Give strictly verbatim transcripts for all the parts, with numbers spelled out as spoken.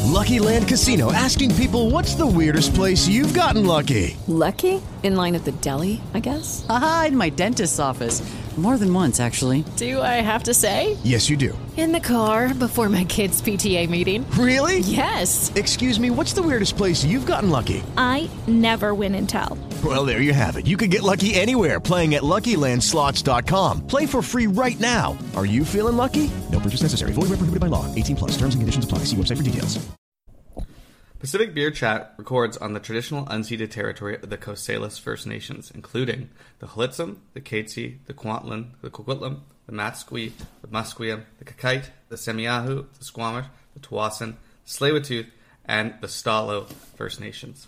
Lucky Land Casino, asking people, what's the weirdest place you've gotten lucky? Lucky? In line at the deli, I guess? Aha, in my dentist's office. More than once, actually. Do I have to say? Yes, you do. In the car before my kids' P T A meeting. Really? Yes. Excuse me, what's the weirdest place you've gotten lucky? I never win and tell. Well, there you have it. You can get lucky anywhere, playing at Lucky Land Slots dot com. Play for free right now. Are you feeling lucky? No purchase necessary. Void where prohibited by law. eighteen plus. Terms and conditions apply. See website for details. Pacific Beer Chat records on the traditional unceded territory of the Coast Salish First Nations, including the Hlitsum, the Katzie, the Kwantlen, the Coquitlam, the Matsqui, the Musqueam, the Kakite, the Semiahoo, the Squamish, the Tawasin, the Tsleil-Waututh, and the Stalo First Nations.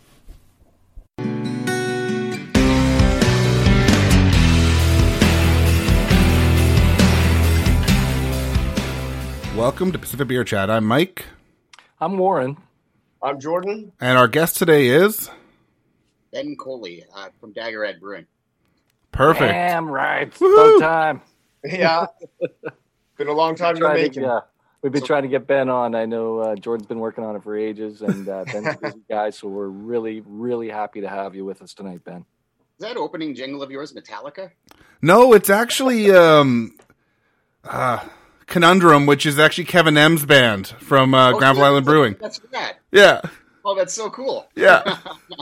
Welcome to Pacific Beer Chat. I'm Mike. I'm Warren. I'm Jordan. And our guest today is... Ben Coley uh, from Daggerhead Brewing. Perfect. Damn right. About time. Yeah. Been a long time to make it. Yeah. We've been so, trying to get Ben on. I know uh, Jordan's been working on it for ages, and uh, Ben's a busy guy, so we're really, really happy to have you with us tonight, Ben. Is that opening jingle of yours Metallica? No, it's actually... Um, uh, Conundrum, which is actually Kevin M's band from uh, oh, Granville yeah, Island Brewing. That's rad. Yeah. Oh, that's so cool. Yeah.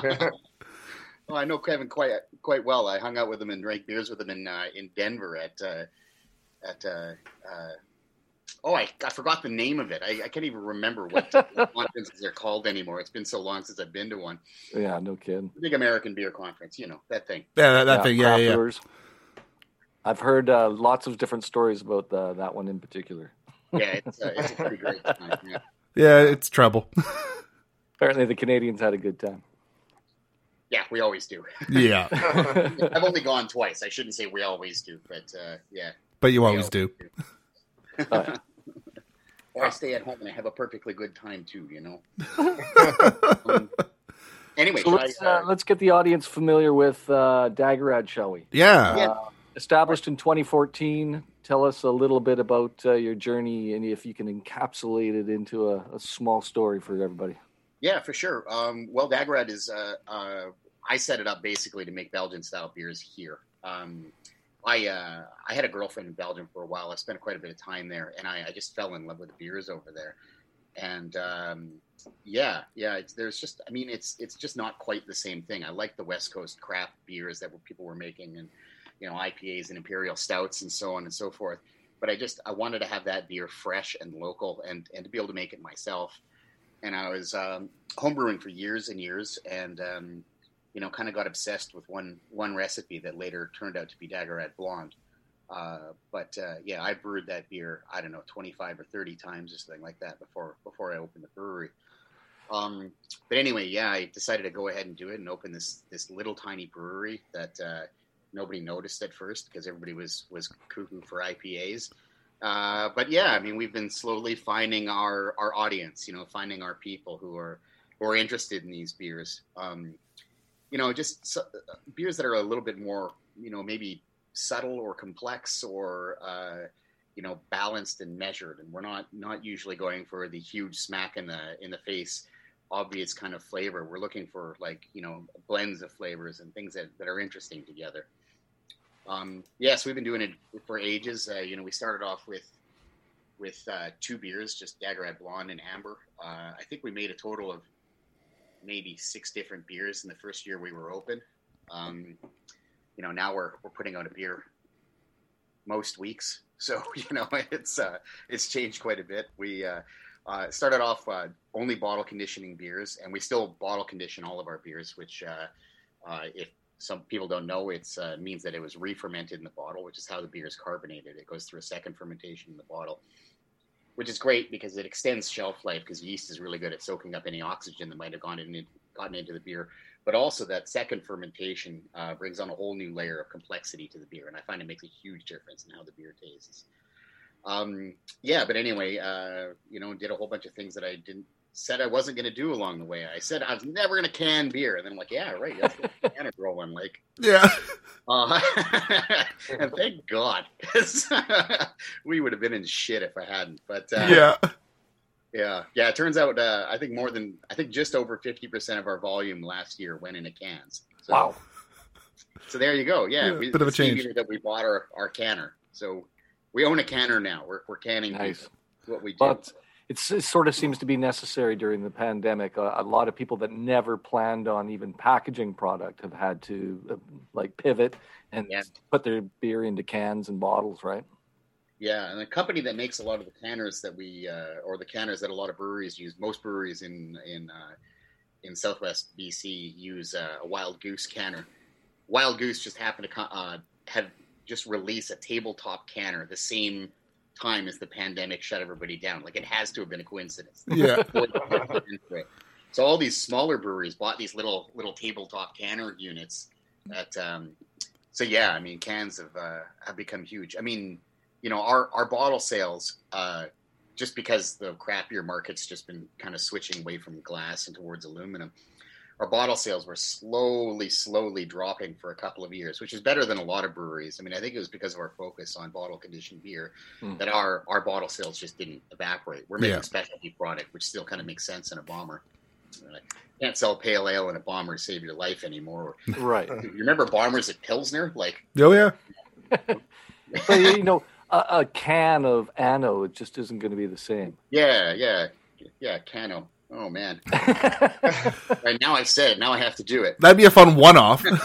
Well, I know Kevin quite quite well. I hung out with him and drank beers with him in uh, in Denver at uh, at uh, uh, oh I, I forgot the name of it. I, I can't even remember what conferences they're called anymore. It's been so long since I've been to one. Yeah, no kidding. The big American beer conference, you know that thing. Yeah, that, that yeah, thing. Yeah, yeah. Brewers. I've heard uh, lots of different stories about uh, that one in particular. Yeah, it's, uh, it's a pretty great time. Yeah, yeah it's trouble. Apparently the Canadians had a good time. Yeah, we always do. Yeah. I've only gone twice. I shouldn't say we always do, but uh, yeah. But you always, always do. do. uh, or I stay at home and I have a perfectly good time too, you know. um, anyway, so let's, I, uh, uh, let's get the audience familiar with uh, Daggerhead, shall we? Yeah. yeah. Uh, established in twenty fourteen. Tell us a little bit about uh, your journey, and if you can encapsulate it into a, a small story for everybody. Yeah, for sure. Um, well, Daggerhead is, uh, uh, I set it up basically to make Belgian-style beers here. Um, I uh, I had a girlfriend in Belgium for a while. I spent quite a bit of time there, and I, I just fell in love with the beers over there. And um, yeah, yeah, it's, there's just, I mean, it's it's just not quite the same thing. I like the West Coast craft beers that people were making, and you know, I P As and imperial stouts and so on and so forth. But I just, I wanted to have that beer fresh and local and, and to be able to make it myself. And I was um, homebrewing for years and years and, um, you know, kind of got obsessed with one, one recipe that later turned out to be Daggerhead Blonde. Uh, but uh, yeah, I brewed that beer, I don't know, twenty-five or thirty times or something like that before, before I opened the brewery. Um, but anyway, yeah, I decided to go ahead and do it and open this, this little tiny brewery that, uh, nobody noticed at first because everybody was, was cuckoo for I P As. Uh, but yeah, I mean, we've been slowly finding our, our audience, you know, finding our people who are, who are interested in these beers. Um, you know, just so, uh, beers that are a little bit more, you know, maybe subtle or complex or, uh, you know, balanced and measured. And we're not, not usually going for the huge smack in the, in the face, obvious kind of flavor. We're looking for like, you know, blends of flavors and things that, that are interesting together. Um, yes, we've been doing it for ages. Uh, you know, we started off with with uh, two beers, just Daggerhead Blonde and Amber. Uh, I think we made a total of maybe six different beers in the first year we were open. Um, you know, now we're we're putting out a beer most weeks, so you know it's uh, it's changed quite a bit. We uh, uh, started off uh, only bottle conditioning beers, and we still bottle condition all of our beers, which uh, uh, if some people don't know, it uh, means that it was re-fermented in the bottle, which is how the beer is carbonated. It goes through a second fermentation in the bottle, which is great because it extends shelf life because yeast is really good at soaking up any oxygen that might have gone in, gotten into the beer. But also that second fermentation uh, brings on a whole new layer of complexity to the beer, and I find it makes a huge difference in how the beer tastes. Um, yeah, but anyway, uh, you know, did a whole bunch of things that I didn't said I wasn't going to do along the way. I said I was never going to can beer. And then I'm like, yeah, right. That's what the can it rolling like. Yeah. Uh, and thank God, because we would have been in shit if I hadn't. But uh, yeah, Yeah, yeah. It turns out, uh, I think more than I think just over fifty percent of our volume last year went into cans. So, wow. So there you go. Yeah, yeah we, bit of a change. That we bought our, our canner, so we own a canner now. We're we're canning. Nice. What we do. But it's, it sort of seems to be necessary during the pandemic. A, a lot of people that never planned on even packaging product have had to uh, like pivot and Yeah. put their beer into cans and bottles, right? Yeah, and the company that makes a lot of the canners that we, uh, or the canners that a lot of breweries use, most breweries in in uh, in Southwest B C use uh, a Wild Goose canner. Wild Goose just happened to uh, have just released a tabletop canner the same time as the pandemic shut everybody down. Like, it has to have been a coincidence. Yeah. So all these smaller breweries bought these little little tabletop canner units. That um, so yeah, I mean, cans have uh, have become huge. I mean. You know, our, our bottle sales, uh, just because the craft beer market's just been kind of switching away from glass and towards aluminum, our bottle sales were slowly, slowly dropping for a couple of years, which is better than a lot of breweries. I mean, I think it was because of our focus on bottle conditioned beer mm. that our, our bottle sales just didn't evaporate. We're making yeah. a specialty product, which still kind of makes sense in a bomber. Uh, can't sell pale ale in a bomber to save your life anymore. Right. You remember bombers at Pilsner? Like, oh, yeah. But, you know, A, a can of Anno, it just isn't going to be the same. Yeah, yeah, yeah, Cano. Oh, man. Right, now I've said it. Now I have to do it. That'd be a fun one-off. Well,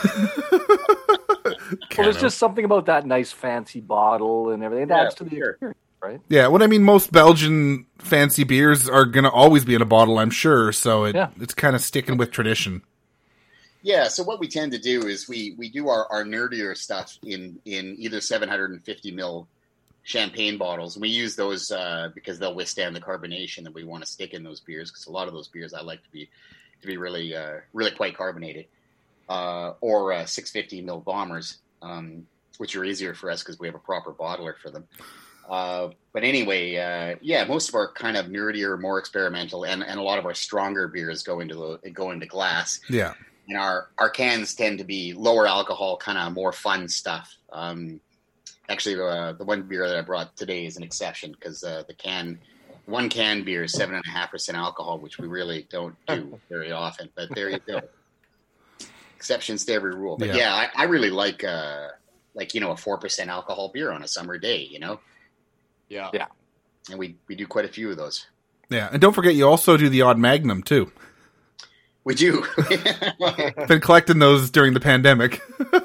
there's just something about that nice fancy bottle and everything. It adds yeah, to the sure. experience, right? Yeah, what I mean, most Belgian fancy beers are going to always be in a bottle, I'm sure. So it, yeah. it's kind of sticking with tradition. Yeah, so what we tend to do is we, we do our, our nerdier stuff in, in either seven hundred fifty mil champagne bottles. And we use those uh, because they'll withstand the carbonation that we want to stick in those beers. Because a lot of those beers I like to be to be really uh, really quite carbonated. Uh, or uh, six fifty mil bombers, um, which are easier for us because we have a proper bottler for them. Uh, but anyway, uh, yeah, most of our kind of nerdier, more experimental, and, and a lot of our stronger beers go into the, go into glass. Yeah, and our our cans tend to be lower alcohol, kind of more fun stuff. Um, Actually, uh, the one beer that I brought today is an exception because uh, the can, one can beer is seven and a half percent alcohol, which we really don't do very often. But there you go. Exceptions to every rule. But yeah, yeah I, I really like, uh, like you know, a four percent alcohol beer on a summer day. You know. Yeah. Yeah. And we we do quite a few of those. Yeah, and don't forget, you also do the odd Magnum too. We do. Been collecting those during the pandemic.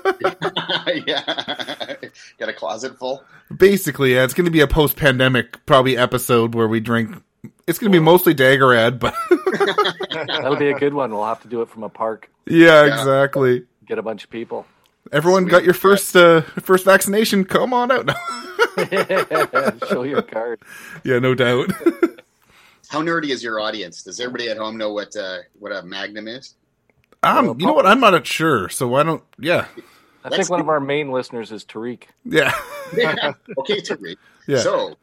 Yeah. Got a closet full? Basically, yeah. It's going to be a post-pandemic probably episode where we drink. It's going to be mostly Daggerad, but that'll be a good one. We'll have to do it from a park. Yeah, yeah. Exactly. Get a bunch of people. Everyone Sweet. Got your first uh, first vaccination? Come on out now. Show your card. Yeah, no doubt. How nerdy is your audience? Does everybody at home know what uh, what a Magnum is? Um, well, you know what? I'm not sure, so why don't? Yeah, I Let's think one do... of our main listeners is Tariq. Yeah. Yeah. Okay, Tariq. Yeah. So,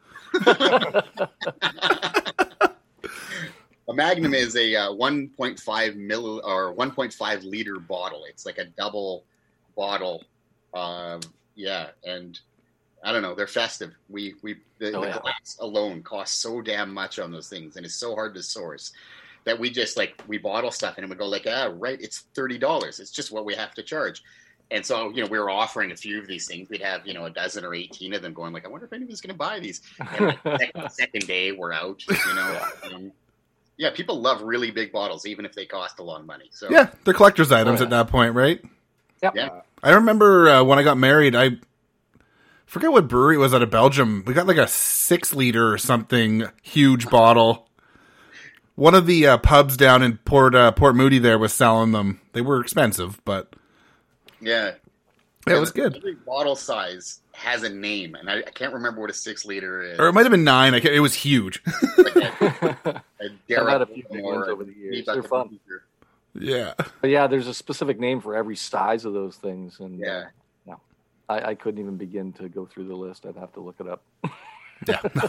a Magnum is a uh, one point five milli or one point five liter bottle. It's like a double bottle. Um, yeah, and I don't know. They're festive. We we the, oh, the yeah. glass alone costs so damn much on those things, and it's so hard to source that we just like we bottle stuff and we go like, ah, right, it's thirty dollars. It's just what we have to charge. And so, you know, we were offering a few of these things. We'd have, you know, a dozen or eighteen of them going like, I wonder if anybody's going to buy these. And like, the second, second day, we're out, you know. Um, yeah, people love really big bottles, even if they cost a lot of money. So yeah, they're collector's items oh, yeah. at that point, right? Yep. Yeah. I remember uh, when I got married, I forget what brewery it was out of Belgium. We got like a six liter or something, huge bottle. One of the uh, pubs down in Port uh, Port Moody there was selling them. They were expensive, but yeah, yeah it was good. Every bottle size has a name, and I, I can't remember what a six liter is. Or it might have been nine. I can't, it was huge. Like a, a I've had a few big ones over the years. They're fun. Yeah, but yeah, there's a specific name for every size of those things, and yeah, uh, no, I, I couldn't even begin to go through the list. I'd have to look it up. Yeah.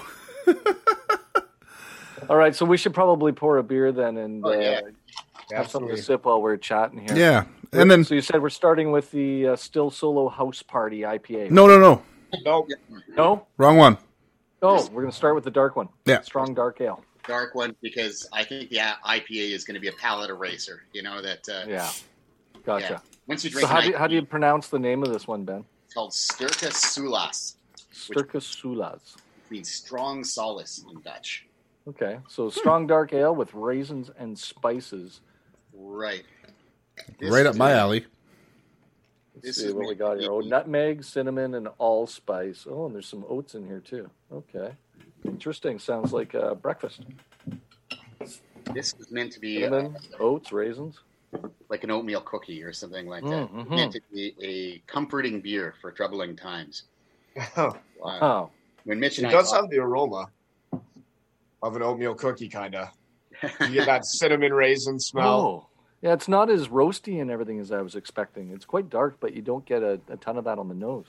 All right, so we should probably pour a beer then, and oh, yeah. uh, have something to sip while we're chatting here. Yeah, and then so you said we're starting with the uh, Still Solo House Party I P A. No, no, no, no, no, wrong one. Oh, we're gonna start with the dark one. Yeah, strong dark ale. dark one because I think the I P A is going to be a palate eraser. You know that. Uh, Yeah. Gotcha. Yeah. Once you drink, So how an do, you, I P A, how do you pronounce the name of this one, Ben? it's called Sterke Sulas, Sterke Sulas. means strong solace in Dutch. Okay, so strong dark ale with raisins and spices. Right. This Right up is- my alley. Let's This see is what we made got here. Oh, with- nutmeg, cinnamon, and allspice. Oh, and there's some oats in here too. Okay, interesting. Sounds like uh, breakfast. This is meant to be Cinnamon, uh, oats, raisins. like an oatmeal cookie or something like that. Mm, It's mhm. meant to be a comforting beer for troubling times. Oh, Uh, Oh, when Mitch it and I does talked- have the aroma of an oatmeal cookie, kind of. You get that cinnamon raisin smell. oh, yeah. It's not as roasty and everything as I was expecting. It's quite dark, but you don't get a, a ton of that on the nose.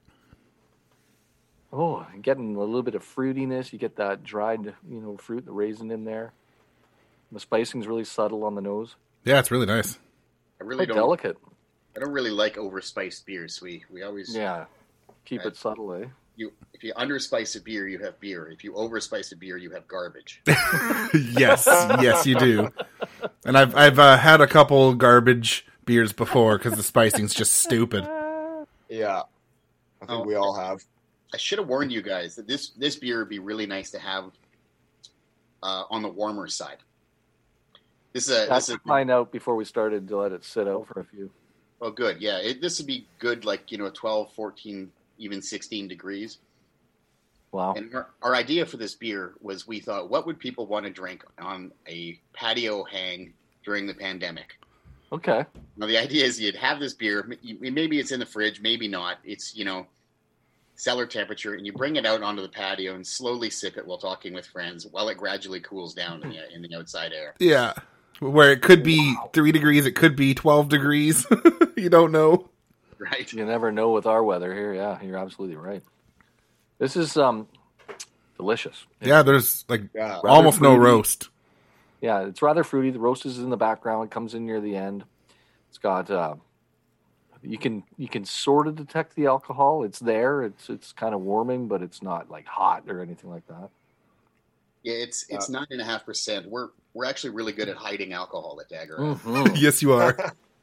Oh, and getting a little bit of fruitiness. You get that dried, you know, fruit, the raisin in there. The spicing's really subtle on the nose. Yeah, it's really nice. I really Quite don't. delicate. I don't really like overspiced beers. We we always Yeah. Keep Right. it subtle, eh? you if you underspice a beer, you have beer. If you overspice a beer, you have garbage. Yes, yes, you do. And I've I've uh, had a couple garbage beers before because the spicing's just stupid. Yeah, I think Oh. we all have. I should have warned you guys that this this beer would be really nice to have uh, on the warmer side. This is a I this is took mine out before we started to let it sit out for a few. oh good yeah. It, this would be good like you know twelve, fourteen, even sixteen degrees. Wow. And our, our idea for this beer was we thought, what would people want to drink on a patio hang during the pandemic? Okay. Now, the idea is you'd have this beer. m- Maybe it's in the fridge, maybe not. It's, you know, cellar temperature, and you bring it out onto the patio and slowly sip it while talking with friends while it gradually cools down in the, in the outside air. Yeah, where it could be three degrees, it could be twelve degrees. You don't know. Right? You never know with our weather here. Yeah, you're absolutely right. This is um delicious. Yeah, there's like Yeah. Rather almost no fruity. roast. Yeah, it's rather fruity. The roast is in the background. It comes in near the end. It's got uh, you can you can sort of detect the alcohol. It's there. It's it's kind of warming, but it's not like hot or anything like that. Yeah, it's it's nine and a half percent. We're we're actually really good at hiding alcohol at Dagger. Mhm. Yes, you are.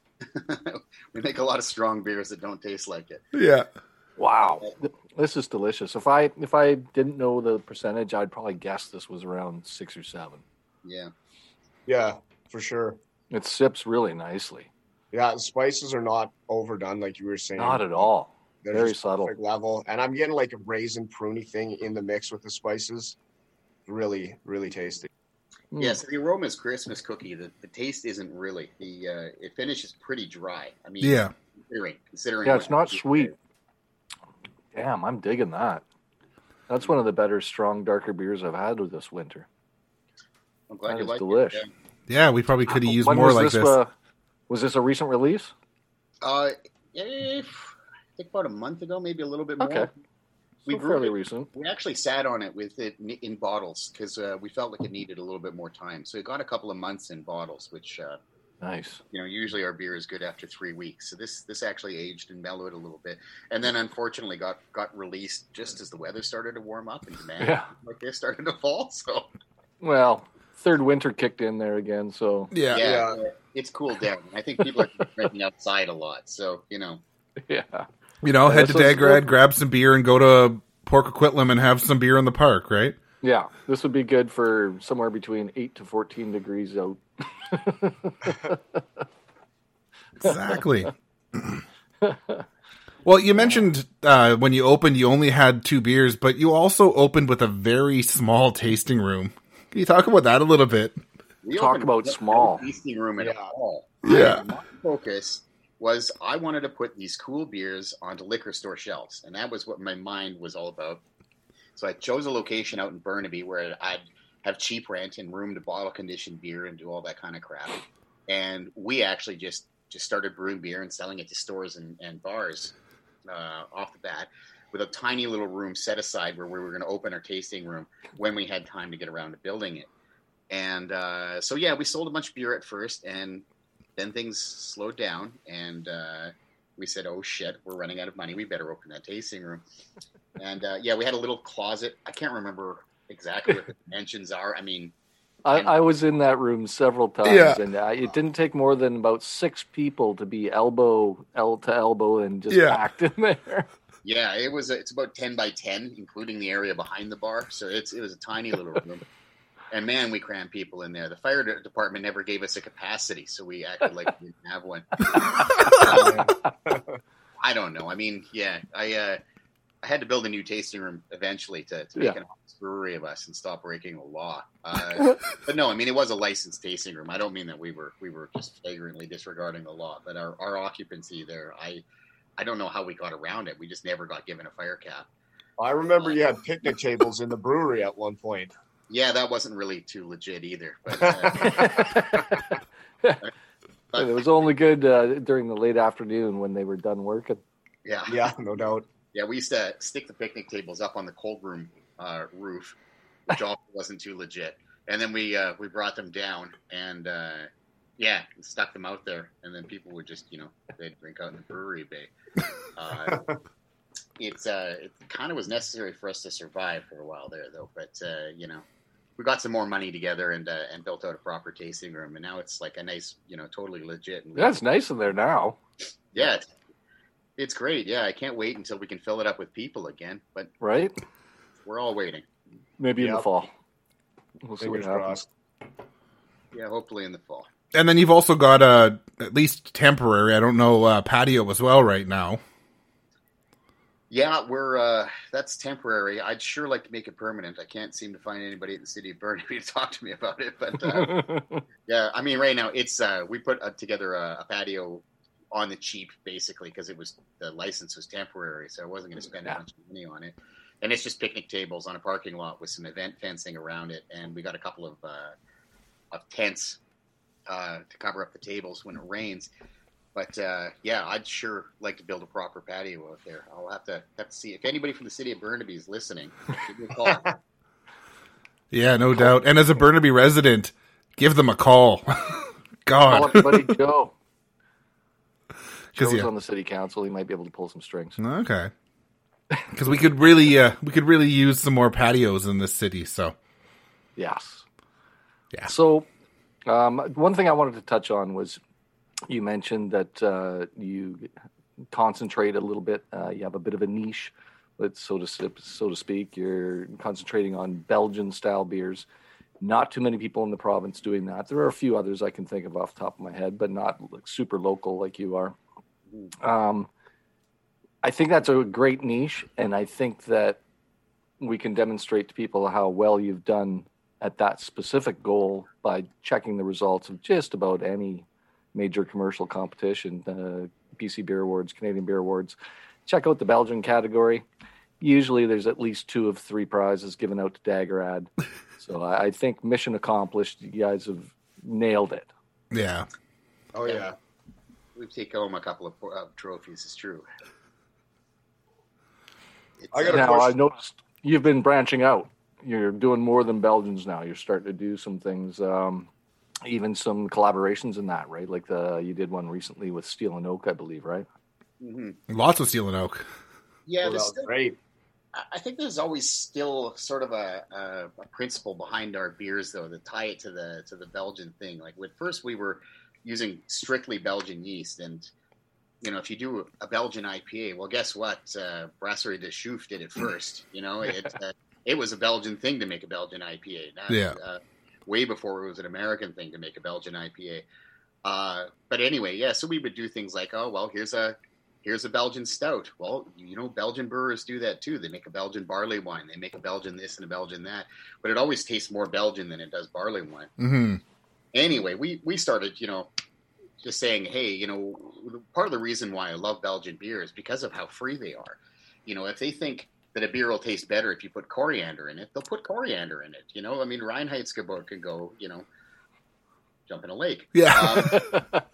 We make a lot of strong beers that don't taste like it. Yeah. Wow, this is delicious. If I if I didn't know the percentage, I'd probably guess this was around six or seven. Yeah. Yeah, for sure. It sips really nicely. Yeah, the spices are not overdone, like you were saying. Not at all. They're Very just subtle. perfect level, and I'm getting like a raisin pruny thing in the mix with the spices. Really, really tasty. Mm. Yeah, so the aroma is Christmas cookie. The, the taste isn't really. The uh, it finishes pretty dry. I mean, Yeah. considering, considering Yeah, what it's not you- sweet. Damn, I'm digging that. That's one of the better, strong, darker beers I've had with this winter. I'm glad That you is like delish. it. Yeah, we probably could have used When more was like this, this. uh, was this a recent release? Yeah. Uh, yeah, I think about a month ago, maybe a little bit more. Okay. We So brewed fairly it- recent. We actually sat on it with it in- in bottles because uh, we felt like it needed a little bit more time. So it got a couple of months in bottles, which uh, Nice. you know usually our beer is good after three weeks. So this this actually aged and mellowed a little bit, and then unfortunately got got released just as the weather started to warm up and demand Yeah. like this started to fall. So Well, third winter kicked in there again, so Yeah. yeah, Yeah. it's cooled down. I think people are drinking outside a lot. So you know. yeah. You know, Yeah, head to this was Dagrad, good. grab some beer, and go to Port Coquitlam and have some beer in the park, right? Yeah, this would be good for somewhere between eight to fourteen degrees out. Exactly. Well, you mentioned uh, when you opened, you only had two beers, but you also opened with a very small tasting room. Can you talk about that a little bit? We Talk opened about no small. tasting room at Yeah. all. Yeah. My focus was I wanted to put these cool beers onto liquor store shelves, and that was what my mind was all about. So I chose a location out in Burnaby where I'd have cheap rent and room to bottle condition beer and do all that kind of crap. And we actually just just started brewing beer and selling it to stores and, and bars uh, off the bat, with a tiny little room set aside where we were going to open our tasting room when we had time to get around to building it. And uh, so, yeah, we sold a bunch of beer at first, and then things slowed down, and uh, we said, oh, shit, we're running out of money. We better open that tasting room. And, uh, yeah, we had a little closet. I can't remember exactly what the dimensions are. I mean, I, I was in that room several times, Yeah. and I, it didn't take more than about six people to be elbow el to elbow and just Yeah. packed in there. Yeah, it was. It's about ten by ten, including the area behind the bar. So it's it was a tiny little room. And man, we crammed people in there. The fire de- department never gave us a capacity, so we acted like we didn't have one. um, I don't know. I mean, yeah, I uh, I had to build a new tasting room eventually to, to make Yeah. an honest brewery of us and stop breaking the law. Uh, but no, I mean, it was a licensed tasting room. I don't mean that we were we were just flagrantly disregarding the law, but our, our occupancy there, I I don't know how we got around it. We just never got given a fire cap. I remember you had picnic tables in the brewery at one point. Yeah, that wasn't really too legit either. But, uh, And it was only good uh, during the late afternoon when they were done working. yeah, Yeah, no doubt. yeah, we used to stick the picnic tables up on the cold room uh, roof, which also wasn't too legit. And then we uh, we brought them down and uh, yeah, stuck them out there, and then people would just you know they'd drink out in the brewery bay. Uh, it's uh, it kind of was necessary for us to survive for a while there, though. But uh, you know, we got some more money together and uh, and built out a proper tasting room, and now it's like a nice, you know, totally legit. And Yeah, it's nice in there now. yeah, it's, it's great. Yeah, I can't wait until we can fill it up with people again. But Right? we're all waiting. Maybe in the Yep. fall. We'll see Fingers what happens. crossed. Yeah, hopefully in the fall. And then you've also got a at least temporary, I don't know, uh, patio as well right now. Yeah, we're uh, that's temporary. I'd sure like to make it permanent. I can't seem to find anybody in the city of Burnaby to talk to me about it. But uh, yeah, I mean, right now it's uh, we put uh, together a, a patio on the cheap, basically, because it was the license was temporary, so I wasn't going to spend a bunch of money on it. And it's just picnic tables on a parking lot with some event fencing around it, and we got a couple of uh, of tents uh, to cover up the tables when it rains. But uh, yeah, I'd sure like to build a proper patio out there. I'll have to have to see if anybody from the city of Burnaby is listening. Give me a call. Yeah, no doubt. And as a Burnaby resident, give them a call. Call God. up your buddy Joe. 'Cause, Joe's yeah. on the city council. He might be able to pull some strings. Okay. Because we could really, uh, we could really use some more patios in this city. So Yes. Yeah. So, um, one thing I wanted to touch on was you mentioned that uh, you concentrate a little bit. Uh, you have a bit of a niche, but so to so to speak, you're concentrating on Belgian-style beers. Not too many people in the province doing that. There are a few others I can think of off the top of my head, but not like super local like you are. Um, I think that's a great niche, and I think that we can demonstrate to people how well you've done at that specific goal by checking the results of just about any major commercial competition, uh, B C Beer Awards, Canadian Beer Awards. Check out the Belgian category. Usually there's at least two of three prizes given out to Daggerad. So I, I think mission accomplished. You guys have nailed it. yeah. Oh yeah. We've taken home a couple of uh, trophies. It's true. It's, I got a Now question. I noticed you've been branching out. You're doing more than Belgians now. You're starting to do some things, um, even some collaborations in that, right? Like the you did one recently with Steel and Oak, I believe, right? mhm. Lots of Steel and Oak. Yeah, Well, there's that was still, great. I- I think there's always still sort of a, a, a principle behind our beers, though, that tie it to the to the Belgian thing. Like, at first we were using strictly Belgian yeast, and you know, if you do a Belgian I P A, well, guess what? Uh, Brasserie de Chouffe did it first. You know, it uh, it was a Belgian thing to make a Belgian I P A. Not, Yeah. Uh, way before it was an American thing to make a Belgian I P A. Uh, but anyway, yeah. So we would do things like, oh well, here's a here's a Belgian stout. Well, you know, Belgian brewers do that too. They make a Belgian barley wine. They make a Belgian this and a Belgian that. But it always tastes more Belgian than it does barley wine. Mm-hmm. Anyway, we, we started, you know, just saying, hey, you know, part of the reason why I love Belgian beer is because of how free they are. You know, if they think that a beer will taste better if you put coriander in it, they'll put coriander in it. You know, I mean, Reinheitsgebot can go, you know, jump in a lake. Yeah. Um,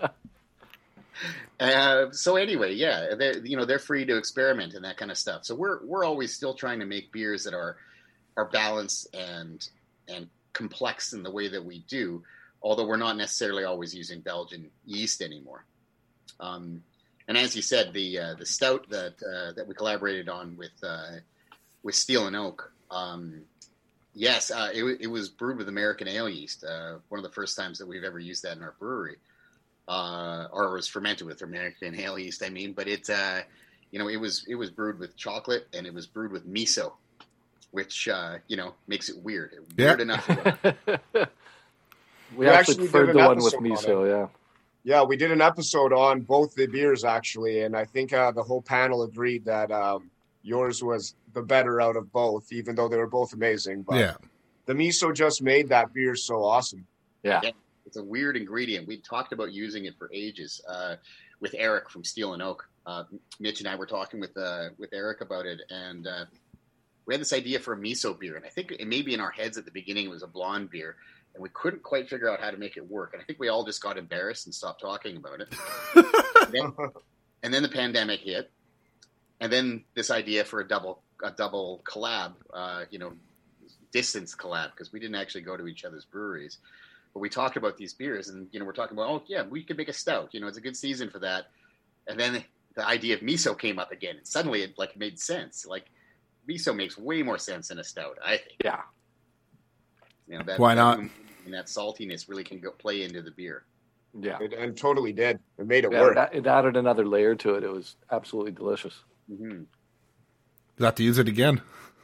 Uh, so anyway, yeah, they you know they're free to experiment and that kind of stuff. So we're we're always still trying to make beers that are are balanced and and complex in the way that we do, although we're not necessarily always using Belgian yeast anymore. Um, and as you said, the uh, the stout that uh, that we collaborated on with uh, with Steel and Oak, um, Yes, uh, it, it was brewed with American ale yeast. Uh, one of the first times that we've ever used that in our brewery, uh, or it was fermented with American ale yeast. I mean, but it, uh, you know, it was it was brewed with chocolate and it was brewed with miso, which uh, you know makes it weird. Weird yeah. enough. we, We actually actually preferred did the an one with episode on miso. Yeah. Yeah, we did an episode on both the beers actually, and I think uh, the whole panel agreed that um, yours was the better out of both, even though they were both amazing. But Yeah. the miso just made that beer so awesome. Yeah. Yeah, it's a weird ingredient. We talked about using it for ages uh, with Eric from Steel and Oak. Uh, Mitch and I were talking with uh, with Eric about it, and uh, we had this idea for a miso beer. And I think it maybe in our heads at the beginning it was a blonde beer, and we couldn't quite figure out how to make it work. And I think we all just got embarrassed and stopped talking about it. and, then, and then the pandemic hit, and then this idea for a double a double collab, uh, you know, distance collab, because we didn't actually go to each other's breweries. But we talked about these beers, and you know, we're talking about, oh yeah, we could make a stout. You know, it's a good season for that. And then the idea of miso came up again, and suddenly it like made sense. Like miso makes way more sense than a stout, I think. Yeah. You know, that, Why not? That, and that saltiness really can go play into the beer. Yeah. It, and totally did. It made it Yeah, work. that, it added another layer to it. It was absolutely delicious. Mm-hmm. You'll have to use it again.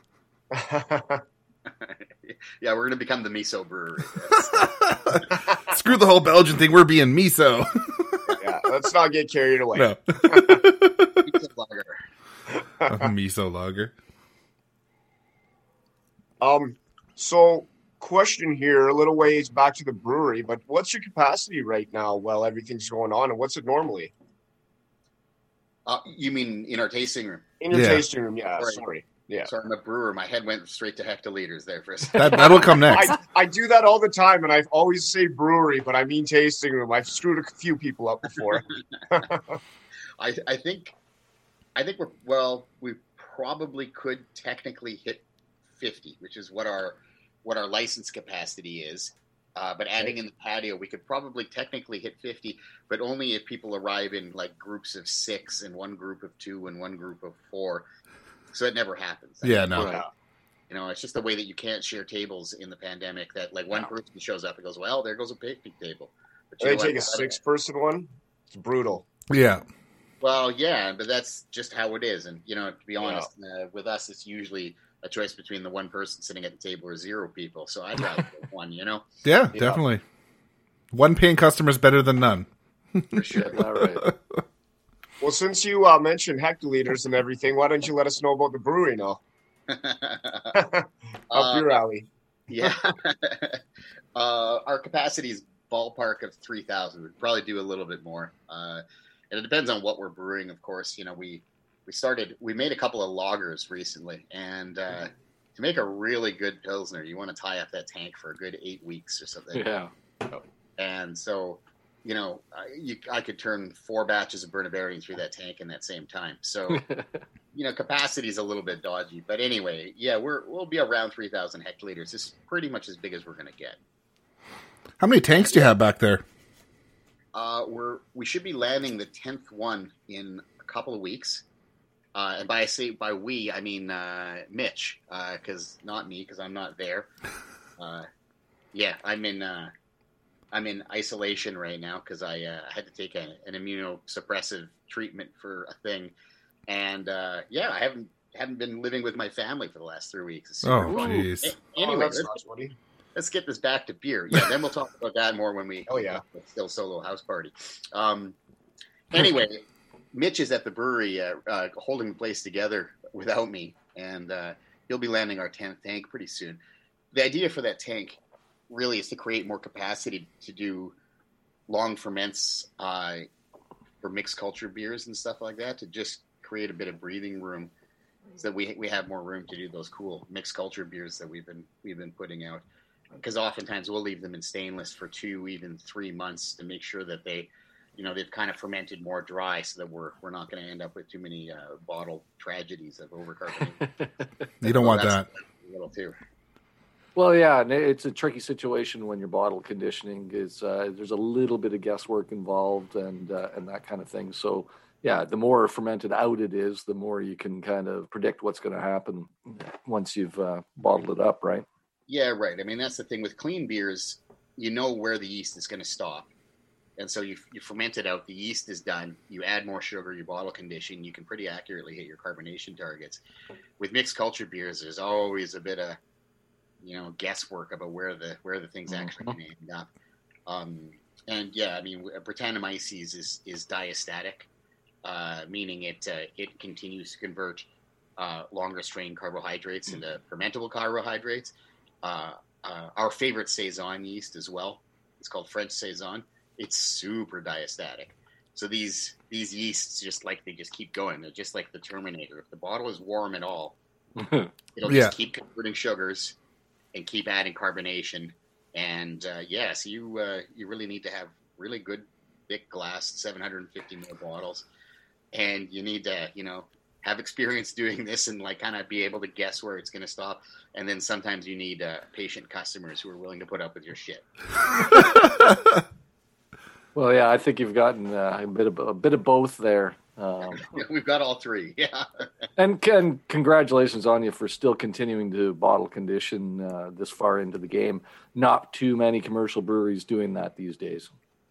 Yeah, we're going to become the miso brewery. Screw the whole Belgian thing. We're being miso. Yeah, let's not get carried away. No. Miso lager. A miso lager. Um, so question here, a little ways back to the brewery, but what's your capacity right now while everything's going on, and what's it normally? Uh, you mean in our tasting room? In your Yeah. tasting room, yeah, Sorry. sorry. Yeah. Sorry, I'm a brewer. My head went straight to hectoliters there for a second. That, that'll come next. I, I do that all the time, and I always say brewery, but I mean tasting room. I've screwed a few people up before. I, I think, I think we're well. We probably could technically hit fifty, which is what our what our license capacity is. Uh, but adding in the patio, we could probably technically hit fifty, but only if people arrive in like groups of six, and one group of two, and one group of four. So it never happens. I Yeah, mean, no. Yeah. You know, it's just the way that you can't share tables in the pandemic. That like one person shows up and goes, "Well, there goes a picnic table." But you They know what? take a six-person one. It's brutal. Yeah. Well, yeah, but that's just how it is. And, you know, to be honest, uh, with us, it's usually a choice between the one person sitting at the table or zero people. So I'd rather go one, you know? Yeah, definitely. One paying customer is better than none. For sure. All right. Well, since you uh, mentioned hectoliters and everything, why don't you let us know about the brewery now? Up Uh, your alley. Yeah. uh, our capacity is ballpark of three thousand. We'd probably do a little bit more. Uh, and it depends on what we're brewing, of course. You know, we, we started, we made a couple of lagers recently. And uh, to make a really good Pilsner, you want to tie up that tank for a good eight weeks or something. Yeah. And so, you know, I, you, I could turn four batches of Bernabarian through that tank in that same time. So, you know, capacity is a little bit dodgy. But anyway, yeah, we're, we'll be around three thousand hectoliters. This is pretty much as big as we're going to get. How many tanks do you have back there? Uh, we're we should be landing the tenth one in a couple of weeks, uh, and by I say by we I mean uh, Mitch, because uh, not me, because I'm not there. Uh, yeah, I'm in uh, I'm in isolation right now because I uh, had to take a, an immunosuppressive treatment for a thing, and uh, yeah, I haven't haven't been living with my family for the last three weeks. It's super Oh, fun. jeez. A- anyway, Oh, let's, that's not funny. let's get this back to beer. Yeah, then we'll talk about that more when we Oh, yeah. it's still solo house party. Um, anyway, Mitch is at the brewery uh, uh, holding the place together without me, and uh, he'll be landing our tenth tank pretty soon. The idea for that tank really is to create more capacity to do long ferments uh, for mixed culture beers and stuff like that, to just create a bit of breathing room so that we we have more room to do those cool mixed culture beers that we've been we've been putting out. Because oftentimes we'll leave them in stainless for two, even three months to make sure that they, you know, they've kind of fermented more dry, so that we're we're not going to end up with too many uh, bottle tragedies of overcarbonation. You don't So want that's that. A little too. Well, yeah, and it's a tricky situation when your bottle conditioning is uh, there's a little bit of guesswork involved and uh, and that kind of thing. So yeah, the more fermented out it is, the more you can kind of predict what's going to happen once you've uh, bottled it up, right? Yeah, right. I mean, that's the thing with clean beers. You know where the yeast is going to stop. And so you, you ferment it out. The yeast is done. You add more sugar, you bottle condition. You can pretty accurately hit your carbonation targets. With mixed culture beers, there's always a bit of, you know, guesswork about where the where the thing's actually going to end up. Um, and yeah, I mean, Brettanomyces is is diastatic, uh, meaning it uh, it continues to convert uh, longer strain carbohydrates into fermentable carbohydrates. Uh, uh, our favorite Saison yeast as well. It's called French Saison. It's super diastatic. So these these yeasts just like they just keep going. They're just like the Terminator. If the bottle is warm at all, it'll Yeah. just keep converting sugars and keep adding carbonation. And uh, yeah, so you uh, you really need to have really good thick glass, seven hundred fifty milliliter bottles, and you need to you know have experience doing this and like kind of be able to guess where it's going to stop. And then sometimes you need uh, patient customers who are willing to put up with your shit. Well, yeah, I think you've gotten uh, a bit of a bit of both there. Um, We've got all three. Yeah. and, and congratulations on you for still continuing to bottle condition uh, this far into the game. Not too many commercial breweries doing that these days.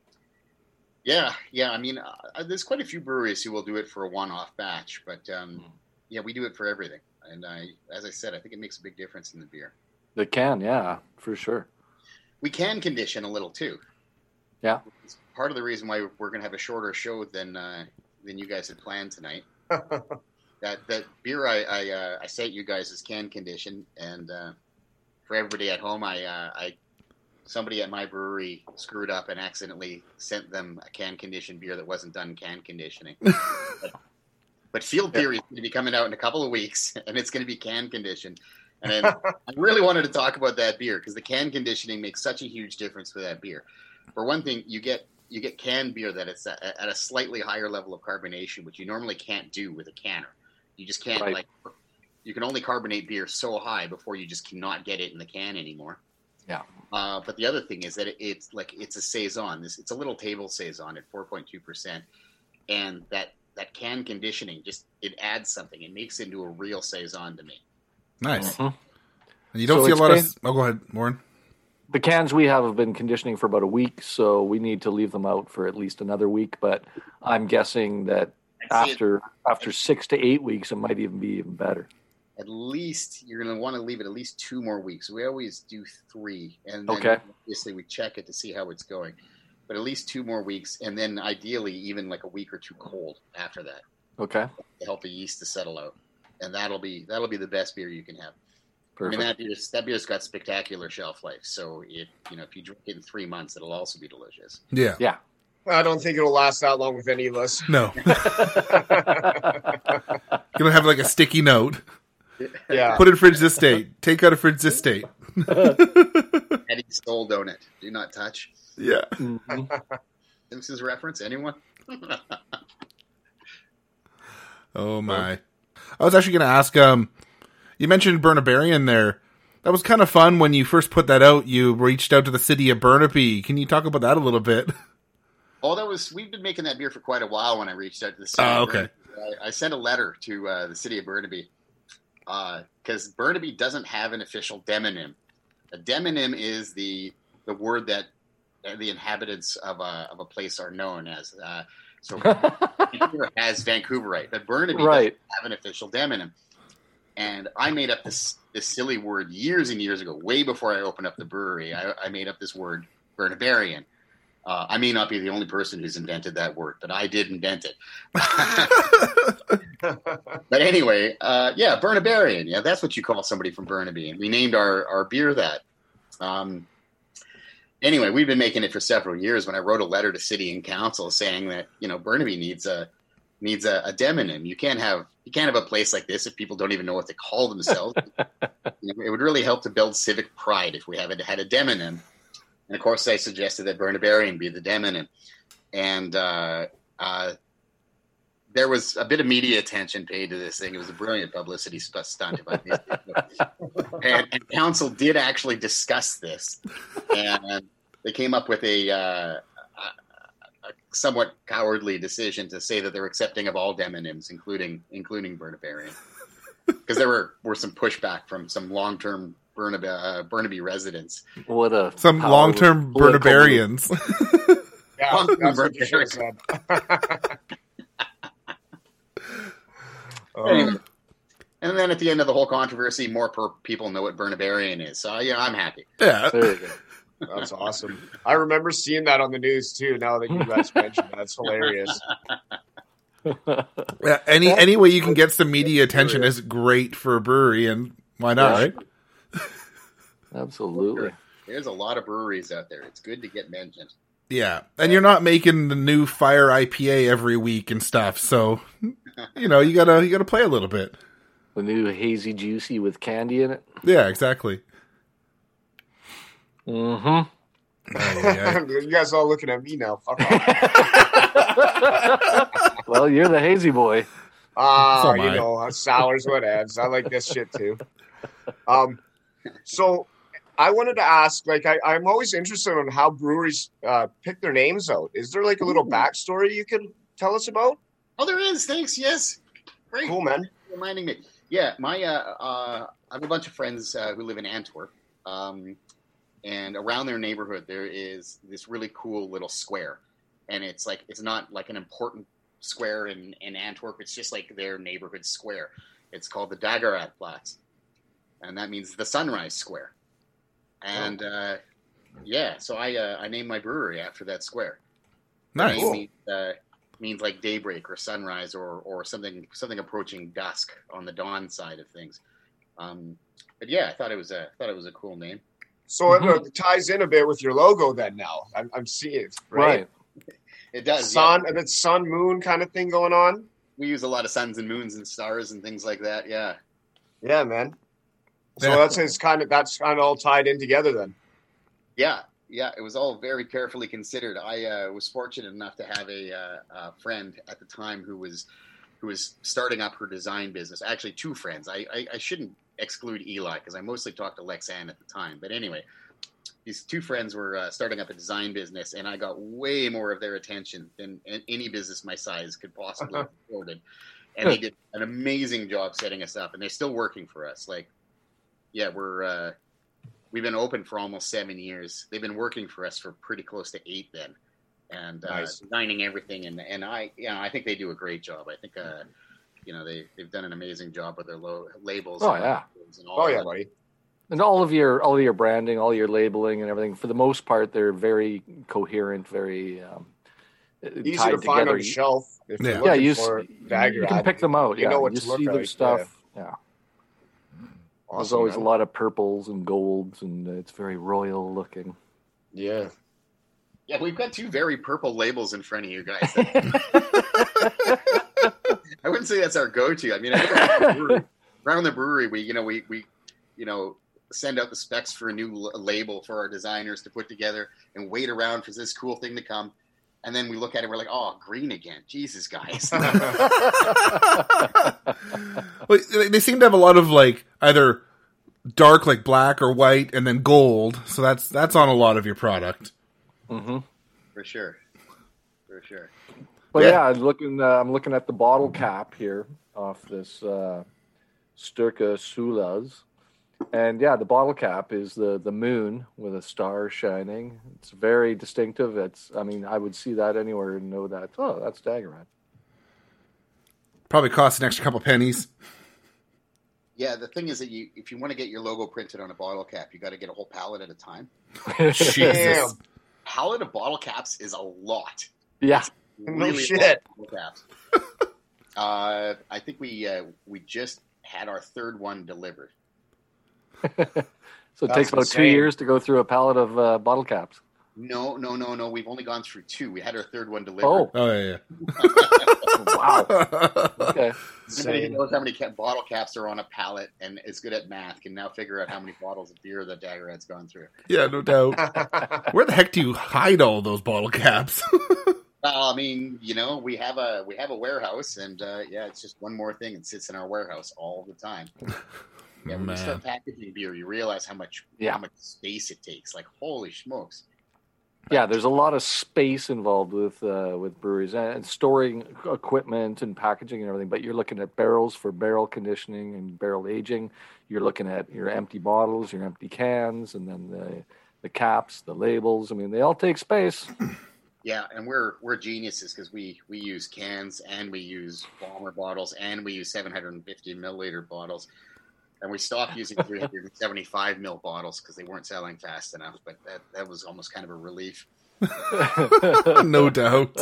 Yeah, yeah. I mean, uh, there's quite a few breweries who will do it for a one-off batch, but um, yeah, we do it for everything. And I, as I said, I think it makes a big difference in the beer. They can, yeah, for sure. We can condition a little too. Yeah. It's part of the reason why we're going to have a shorter show than uh, than you guys had planned tonight. that that beer I I, uh, I sent you guys is can condition, and uh, for everybody at home, I uh, I somebody at my brewery screwed up and accidentally sent them a can conditioned beer that wasn't done can conditioning. but, but Field Theory is going to be coming out in a couple of weeks, and it's going to be can conditioned. And then I really wanted to talk about that beer because the can conditioning makes such a huge difference with that beer. For one thing, you get you get canned beer that it's at, at a slightly higher level of carbonation, which you normally can't do with a canner. You just can't Right. like you can only carbonate beer so high before you just cannot get it in the can anymore. Yeah. Uh, but the other thing is that it, it's like it's a saison. This it's a little table saison at four point two percent, and that that can conditioning just it adds something. It makes it into a real saison to me. Nice. Mhm. And you don't So see a it's lot of. been- Oh, go ahead, Warren. The cans we have have been conditioning for about a week, so we need to leave them out for at least another week. But I'm guessing that I'd say after after six to eight weeks, it might even be even better. At least you're going to want to leave it at least two more weeks. We always do three, and then Okay. obviously we check it to see how it's going. But at least two more weeks, and then ideally even like a week or two cold after that Okay, to help the yeast to settle out, and that'll be that'll be the best beer you can have. perfect. I mean that beer's that beer's got spectacular shelf life, so if you know if you drink it in three months, it'll also be delicious. Yeah. Yeah. I don't think it'll last that long with any of us. No. Gonna have like a sticky note. Yeah. Put in fridge this date. Take out of fridge this date. Eddie's Soul Donut, do not touch. Yeah. Mhm. Simpsons reference, anyone? Oh my. I was actually gonna ask. Um, you mentioned Burnabarian there. That was kind of fun when you first put that out. You reached out to the city of Burnaby. Can you talk about that a little bit? Oh, that was we've been making that beer for quite a while. When I reached out to the city, Oh, of okay. Burnaby. I, I sent a letter to uh, the city of Burnaby because Burnaby doesn't have an official demonym. A demonym is the the word that uh, the inhabitants of a of a place are known as. Uh, so Vancouver has Vancouverite, but Burnaby Right. doesn't have an official demonym. And I made up this this silly word years and years ago, way before I opened up the brewery. I, I made up this word, Burnabarian. Uh, I may not be the only person who's invented that word, but I did invent it. But anyway, uh, yeah, Burnabarian. Yeah, that's what you call somebody from Burnaby. And we named our, our beer that. Um, anyway, we've been making it for several years. When I wrote a letter to city and council saying that, you know, Burnaby needs a needs a, a demonym. You can't have you can't have a place like this if people don't even know what to call themselves. You know, it would really help to build civic pride if we had had a demonym. And of course, I suggested that Burnabarian be the demonym. And uh, uh, there was a bit of media attention paid to this thing. It was a brilliant publicity st- stunt. If I may say so. and, and council did actually discuss this. And they came up with a, uh, a, a somewhat cowardly decision to say that they're accepting of all demonyms, including including Burnabarian. Because there were, were some pushback from some long-term Burnaby, uh, Burnaby residents. What a Some power long-term political Burnabarians. Yeah, Long-term that's what you should have Burnabarians. said. Oh, Anyway, and then at the end of the whole controversy, more per- people know what Burnabarian is. So yeah, I'm happy. Yeah. There you go. that's awesome. I remember seeing that on the news too. Now that you guys mentioned that, it's hilarious. Yeah, any any way you can get some media attention is great for a brewery, and why not, Yeah. right? Absolutely. There's a lot of breweries out there. It's good to get mentioned. Yeah, and you're not making the new Fire I P A every week and stuff, so you know you gotta you gotta play a little bit. The new hazy juicy with candy in it. Yeah, exactly. Mm-hmm. Oh, yeah. You guys all looking at me now. Fuck off. Well, you're the hazy boy. Ah, So you am I. know, sours, whatevs. I like this shit too. Um, so I wanted to ask, like, I, I'm always interested in how breweries uh, pick their names out. Is there like a little backstory you can tell us about? Oh, there is. Thanks. Yes. Great. Cool, man. Reminding me. Yeah, my uh, uh, I have a bunch of friends uh, who live in Antwerp, um, and around their neighborhood there is this really cool little square, and it's like it's not like an important square in, in Antwerp. It's just like their neighborhood square. It's called the Dageraadplatz, and that means the Sunrise Square. And uh, yeah, so I uh, I named my brewery after that square. The Nice. name means, uh, means like daybreak or sunrise or or something something approaching dusk on the dawn side of things. Um, but yeah, I thought it was a thought it was a cool name. So it uh, ties in a bit with your logo then now. I'm, I'm seeing it, right? Right. It does. Sun, yeah. a bit sun, moon kind of thing going on. We use a lot of suns and moons and stars and things like that. Yeah. Yeah, man. So Yeah. that's it's kind of that's kind of all tied in together then. Yeah, yeah, it was all very carefully considered. I uh, was fortunate enough to have a, uh, a friend at the time who was who was starting up her design business. Actually, two friends. I I, I shouldn't exclude Eli because I mostly talked to Lexanne at the time. But anyway, these two friends were uh, starting up a design business, and I got way more of their attention than any business my size could possibly have afforded. And they did an amazing job setting us up, and they're still working for us. Like, yeah, we're. Uh, We've been open for almost seven years. They've been working for us for pretty close to eight then, and uh, Nice. designing everything. And and I, you know, I think they do a great job. I think, uh, you know, they they've done an amazing job with their lo- labels. Oh, and yeah. and all Oh that. yeah, buddy. And all of your all of your branding, all your labeling and everything, for the most part, they're very coherent, very um, Easy tied to find together. on the shelf. If Yeah. you're Yeah, looking you, s- for you Dagger can Ad, pick them out. You Yeah, know what you to look see their like, stuff. Yeah. There's Awesome, always man. a lot of purples and golds, and it's very royal looking. Yeah. Yeah, we've got two very purple labels in front of you guys. I wouldn't say that's our go-to. I mean, I think around the brewery, around the brewery, we you know we we you know send out the specs for a new l- label for our designers to put together and wait around for this cool thing to come. And then we look at it, we're like, oh, green again. Jesus, guys. Well, they they seem to have a lot of like either dark, like black or white, and then gold. So that's that's on a lot of your product. Mm-hmm. For sure. For sure. But Yeah. yeah, I'm looking. Uh, I'm looking at the bottle cap here off this uh, Sturka Sulas, and yeah, the bottle cap is the the moon with a star shining. It's very distinctive. It's. I mean, I would see that anywhere and know that. Oh, that's Daggerad. Probably costs an extra couple pennies. Yeah, the thing is that you, if you want to get your logo printed on a bottle cap, you got to get a whole pallet at a time. Jesus. Damn. Pallet of bottle caps is a lot. Yeah. No Really shit. a lot of bottle caps. uh, I think we uh, we just had our third one delivered. So it That's takes about two insane. years to go through a pallet of uh, bottle caps. No, no, no, no. We've only gone through two. We had our third one delivered. Oh, Oh yeah, wow. yeah. Okay. Somebody who Insane. knows how many ca- bottle caps are on a pallet and is good at math can now figure out how many bottles of beer that Daggerad's gone through. Yeah, no doubt. Where the heck do you hide all those bottle caps? Well, I mean, you know, we have a we have a warehouse, and uh, yeah, it's just one more thing. It sits in our warehouse all the time. Yeah, when Man. you start packaging beer, you realize how much Yeah. how much space it takes. Like, holy smokes! Yeah, there's a lot of space involved with uh, with breweries and, and storing equipment and packaging and everything. But you're looking at barrels for barrel conditioning and barrel aging. You're looking at your empty bottles, your empty cans, and then the the caps, the labels. I mean, they all take space. Yeah, and we're we're geniuses because we we use cans and we use bomber bottles and we use seven hundred fifty milliliter bottles. And we stopped using three hundred seventy-five mil bottles because they weren't selling fast enough. But that, that was almost kind of a relief. No doubt.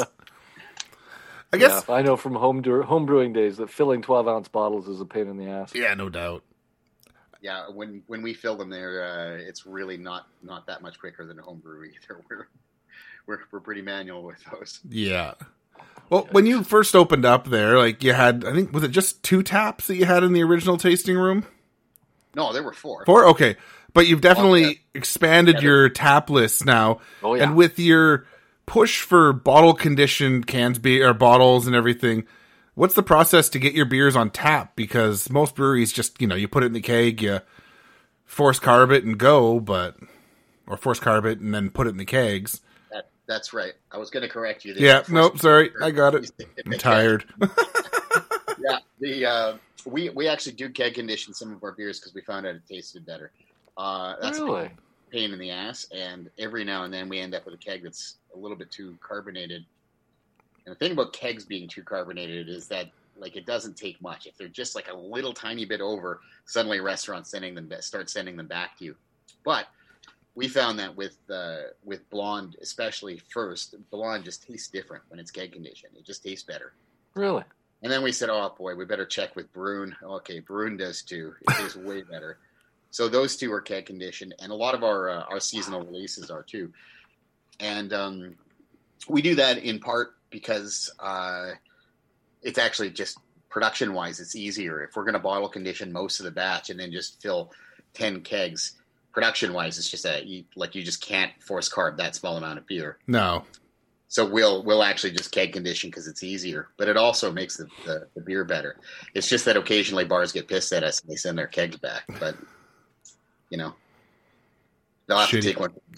I guess yeah, I know from home home brewing days that filling twelve ounce bottles is a pain in the ass. Yeah, no doubt. Yeah, when when we fill them there, uh, it's really not not that much quicker than a home brewery either. We're we're we're pretty manual with those. Yeah. Well, when you first opened up there, like you had, I think, was it just two taps that you had in the original tasting room? No, there were four. Four? Okay. But you've definitely oh, yeah. expanded yeah, your tap list now. Oh, yeah. And with your push for bottle conditioned cans be- or bottles and everything, what's the process to get your beers on tap? Because most breweries just, you know, you put it in the keg, you force carb it and go, but, or force carb it and then put it in the kegs. That, that's right. I was going to correct you there. Yeah, nope, sorry. I got it. I'm tired. yeah, the, uh, We we actually do keg condition some of our beers because we found out it tasted better. Uh, that's really? a pain in the ass, and every now and then we end up with a keg that's a little bit too carbonated. And the thing about kegs being too carbonated is that like it doesn't take much. If they're just like a little tiny bit over, suddenly restaurants sending them start sending them back to you. But we found that with uh, with Blonde, especially first, Blonde just tastes different when it's keg conditioned. It just tastes better. Really? And then we said, oh, boy, we better check with Brune. Okay, Brune does too. It tastes way better. So those two are keg conditioned, and a lot of our uh, our seasonal releases are too. And um, we do that in part because uh, it's actually just production-wise, it's easier. If we're going to bottle condition most of the batch and then just fill ten kegs, production-wise, it's just a, you, like you just can't force carb that small amount of beer. No. So we'll we'll actually just keg condition because it's easier, but it also makes the, the, the beer better. It's just that occasionally bars get pissed at us and they send their kegs back. But you know, they'll have Shitty. to take one for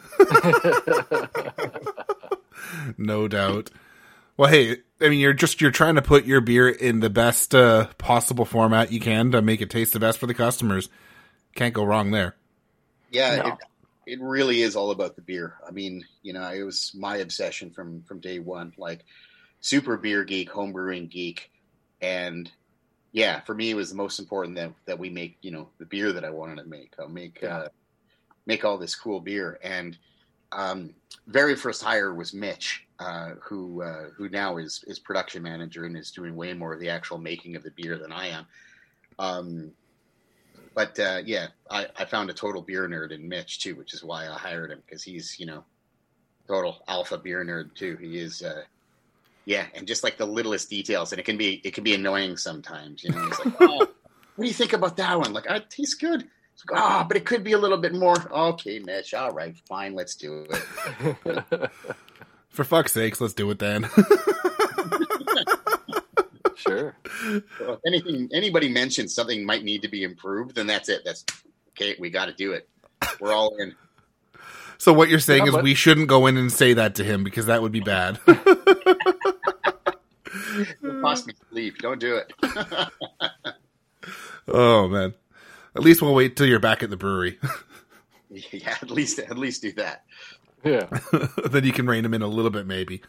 the team. No doubt. Well, hey, I mean, you're just you're trying to put your beer in the best uh, possible format you can to make it taste the best for the customers. Can't go wrong there. Yeah. No. It, It really is all about the beer. I mean, you know, it was my obsession from, from day one, like super beer geek, home brewing geek. And yeah, for me, it was the most important that, that we make, you know, the beer that I wanted to make, I'll make, yeah. uh, make all this cool beer. And um, very first hire was Mitch, uh, who, uh, who now is, is production manager and is doing way more of the actual making of the beer than I am. Um, But, uh, yeah, I, I found a total beer nerd in Mitch, too, which is why I hired him, because he's, you know, total alpha beer nerd, too. He is, uh, yeah, and just, like, the littlest details. And it can be it can be annoying sometimes, you know. It's like, oh, what do you think about that one? Like, oh, it tastes good. It's like, oh, but it could be a little bit more. Okay, Mitch, all right, fine, let's do it. For fuck's sakes, let's do it then. Sure. So if anything, anybody mentions something might need to be improved, then that's it. That's okay. We got to do it. We're all in. So what you're saying yeah, is but... we shouldn't go in and say that to him because that would be bad. It cost me sleep. Don't do it. Oh man. At least we'll wait till you're back at the brewery. Yeah, at least at least do that. Yeah. Then you can rein him in a little bit, maybe.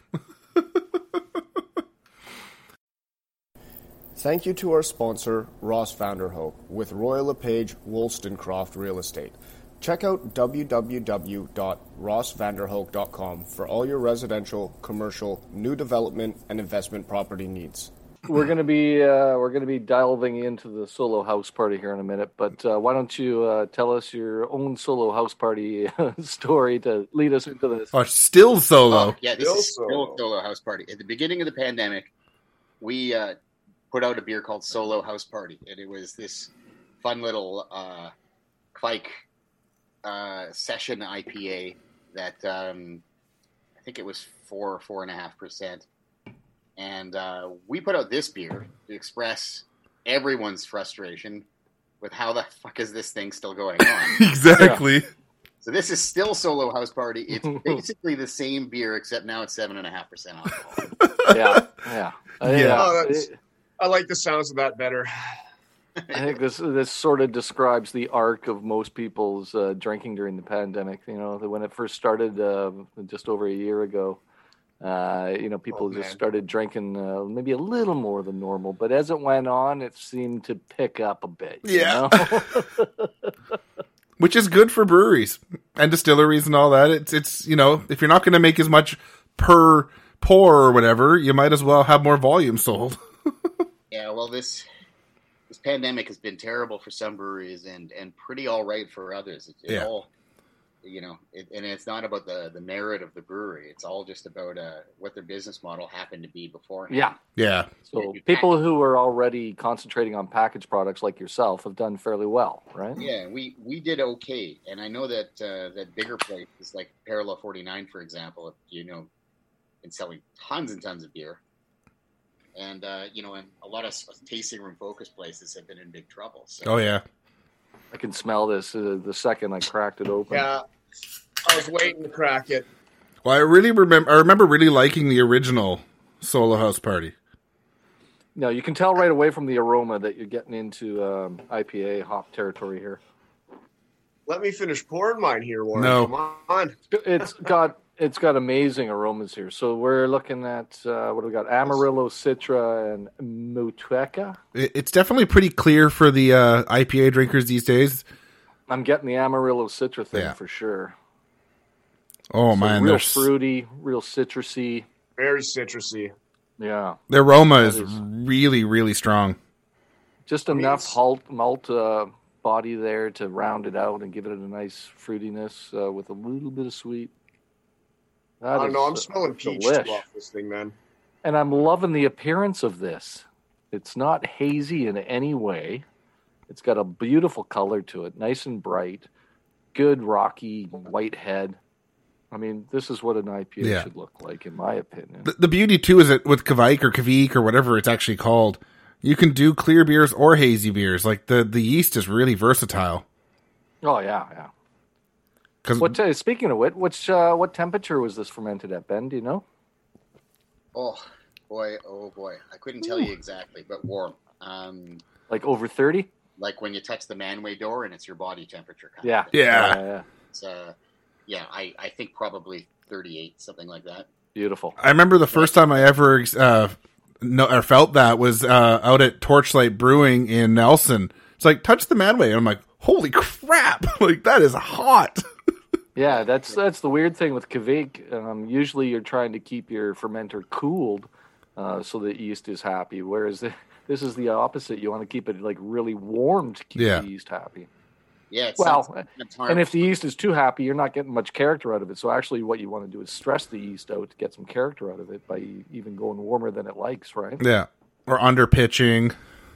Thank you to our sponsor, Ross Vanderhoek, with Royal LePage Wollstonecroft Real Estate. Check out w w w dot ross vanderhoek dot com for all your residential, commercial, new development, and investment property needs. We're gonna be uh, we're gonna be delving into the solo house party here in a minute, but uh, why don't you uh, tell us your own solo house party story to lead us into this? Oh, still solo. Oh, yeah, this Still is still solo. solo house party. At the beginning of the pandemic, we uh, put out a beer called Solo House Party, and it was this fun little uh, Kvike uh, session I P A that um, I think it was four or four and a half percent. And uh, we put out this beer to express everyone's frustration with how the fuck is this thing still going on. Exactly. So this is still Solo House Party. It's basically the same beer, except now it's seven and a half percent alcohol. Yeah, yeah, uh, Yeah. Oh, that's, I like the sounds of that better. I think this this sort of describes the arc of most people's uh, drinking during the pandemic. You know, that when it first started uh, just over a year ago, uh, you know, people Oh, just man. started drinking uh, maybe a little more than normal. But as it went on, it seemed to pick up a bit. you Yeah. know? Which is good for breweries and distilleries and all that. It's, it's you know, if you're not going to make as much per pour or whatever, you might as well have more volume sold. Yeah, well, this this pandemic has been terrible for some breweries and, and pretty all right for others. It, it Yeah. all, you know, it, and it's not about the, the merit of the brewery. It's all just about uh, what their business model happened to be beforehand. Yeah. Yeah. So people who are already concentrating on packaged products like yourself have done fairly well, right? Yeah, we, we did okay, and I know that uh, that bigger places like Parallel forty-nine, for example, you know, been selling tons and tons of beer, and uh, you know, and a lot of tasting room focused places have been in big trouble. So. Oh, yeah. I can smell this uh, the second I cracked it open. Yeah, I was waiting to crack it. Well, I really remember, I remember really liking the original Solo House Party. No, you can tell right away from the aroma that you're getting into um, I P A hop territory here. Let me finish pouring mine here, Warren. No. Come on. It's got it's got amazing aromas here. So we're looking at uh, what do we got? Amarillo, Citra, and Motueka. It- It's definitely pretty clear for the uh, I P A drinkers these days. I'm getting the Amarillo Citra thing Yeah. for sure. Oh, So man. real They're, fruity, real citrusy. Very citrusy. Yeah, their aroma is That is- really, really strong. just I mean, enough it's- malt, malt uh, body there to round it out and give it a nice fruitiness uh, with a little bit of sweet. That I don't is, know. I'm uh, smelling peach delish. too off this thing, man. And I'm loving the appearance of this. It's not hazy in any way. It's got a beautiful color to it, nice and bright, good rocky white head. I mean, this is what an I P A Yeah. should look like, in my opinion. The, the beauty, too, is that with Kvike or Kvik or whatever it's actually called, you can do clear beers or hazy beers. Like, the, the yeast is really versatile. Oh yeah, yeah. 'Cause- What? Uh, speaking of which, which uh, what temperature was this fermented at, Ben? Do you know? Oh boy, oh boy, I couldn't tell you exactly, but warm. Um, Like over thirty? like when you touch the manway door and it's your body temperature. Kind Yeah. Of thing. Yeah. yeah, yeah. It's, uh, yeah, I, I think probably thirty-eight, something like that. Beautiful. I remember the first time I ever uh, no, or felt that was uh, out at Torchlight Brewing in Nelson. It's like, touch the manway. And I'm like, holy crap. Like, that is hot. Yeah, that's that's the weird thing with Kvik. Um, usually, you're trying to keep your fermenter cooled uh, so the yeast is happy. Whereas the, this is the opposite. You want to keep it like really warm to keep Yeah. the yeast happy. Yeah, it Well, sounds- it's hard. And if the yeast is too happy, you're not getting much character out of it. So actually, what you want to do is stress the yeast out to get some character out of it by even going warmer than it likes, right? Yeah. Or under pitching.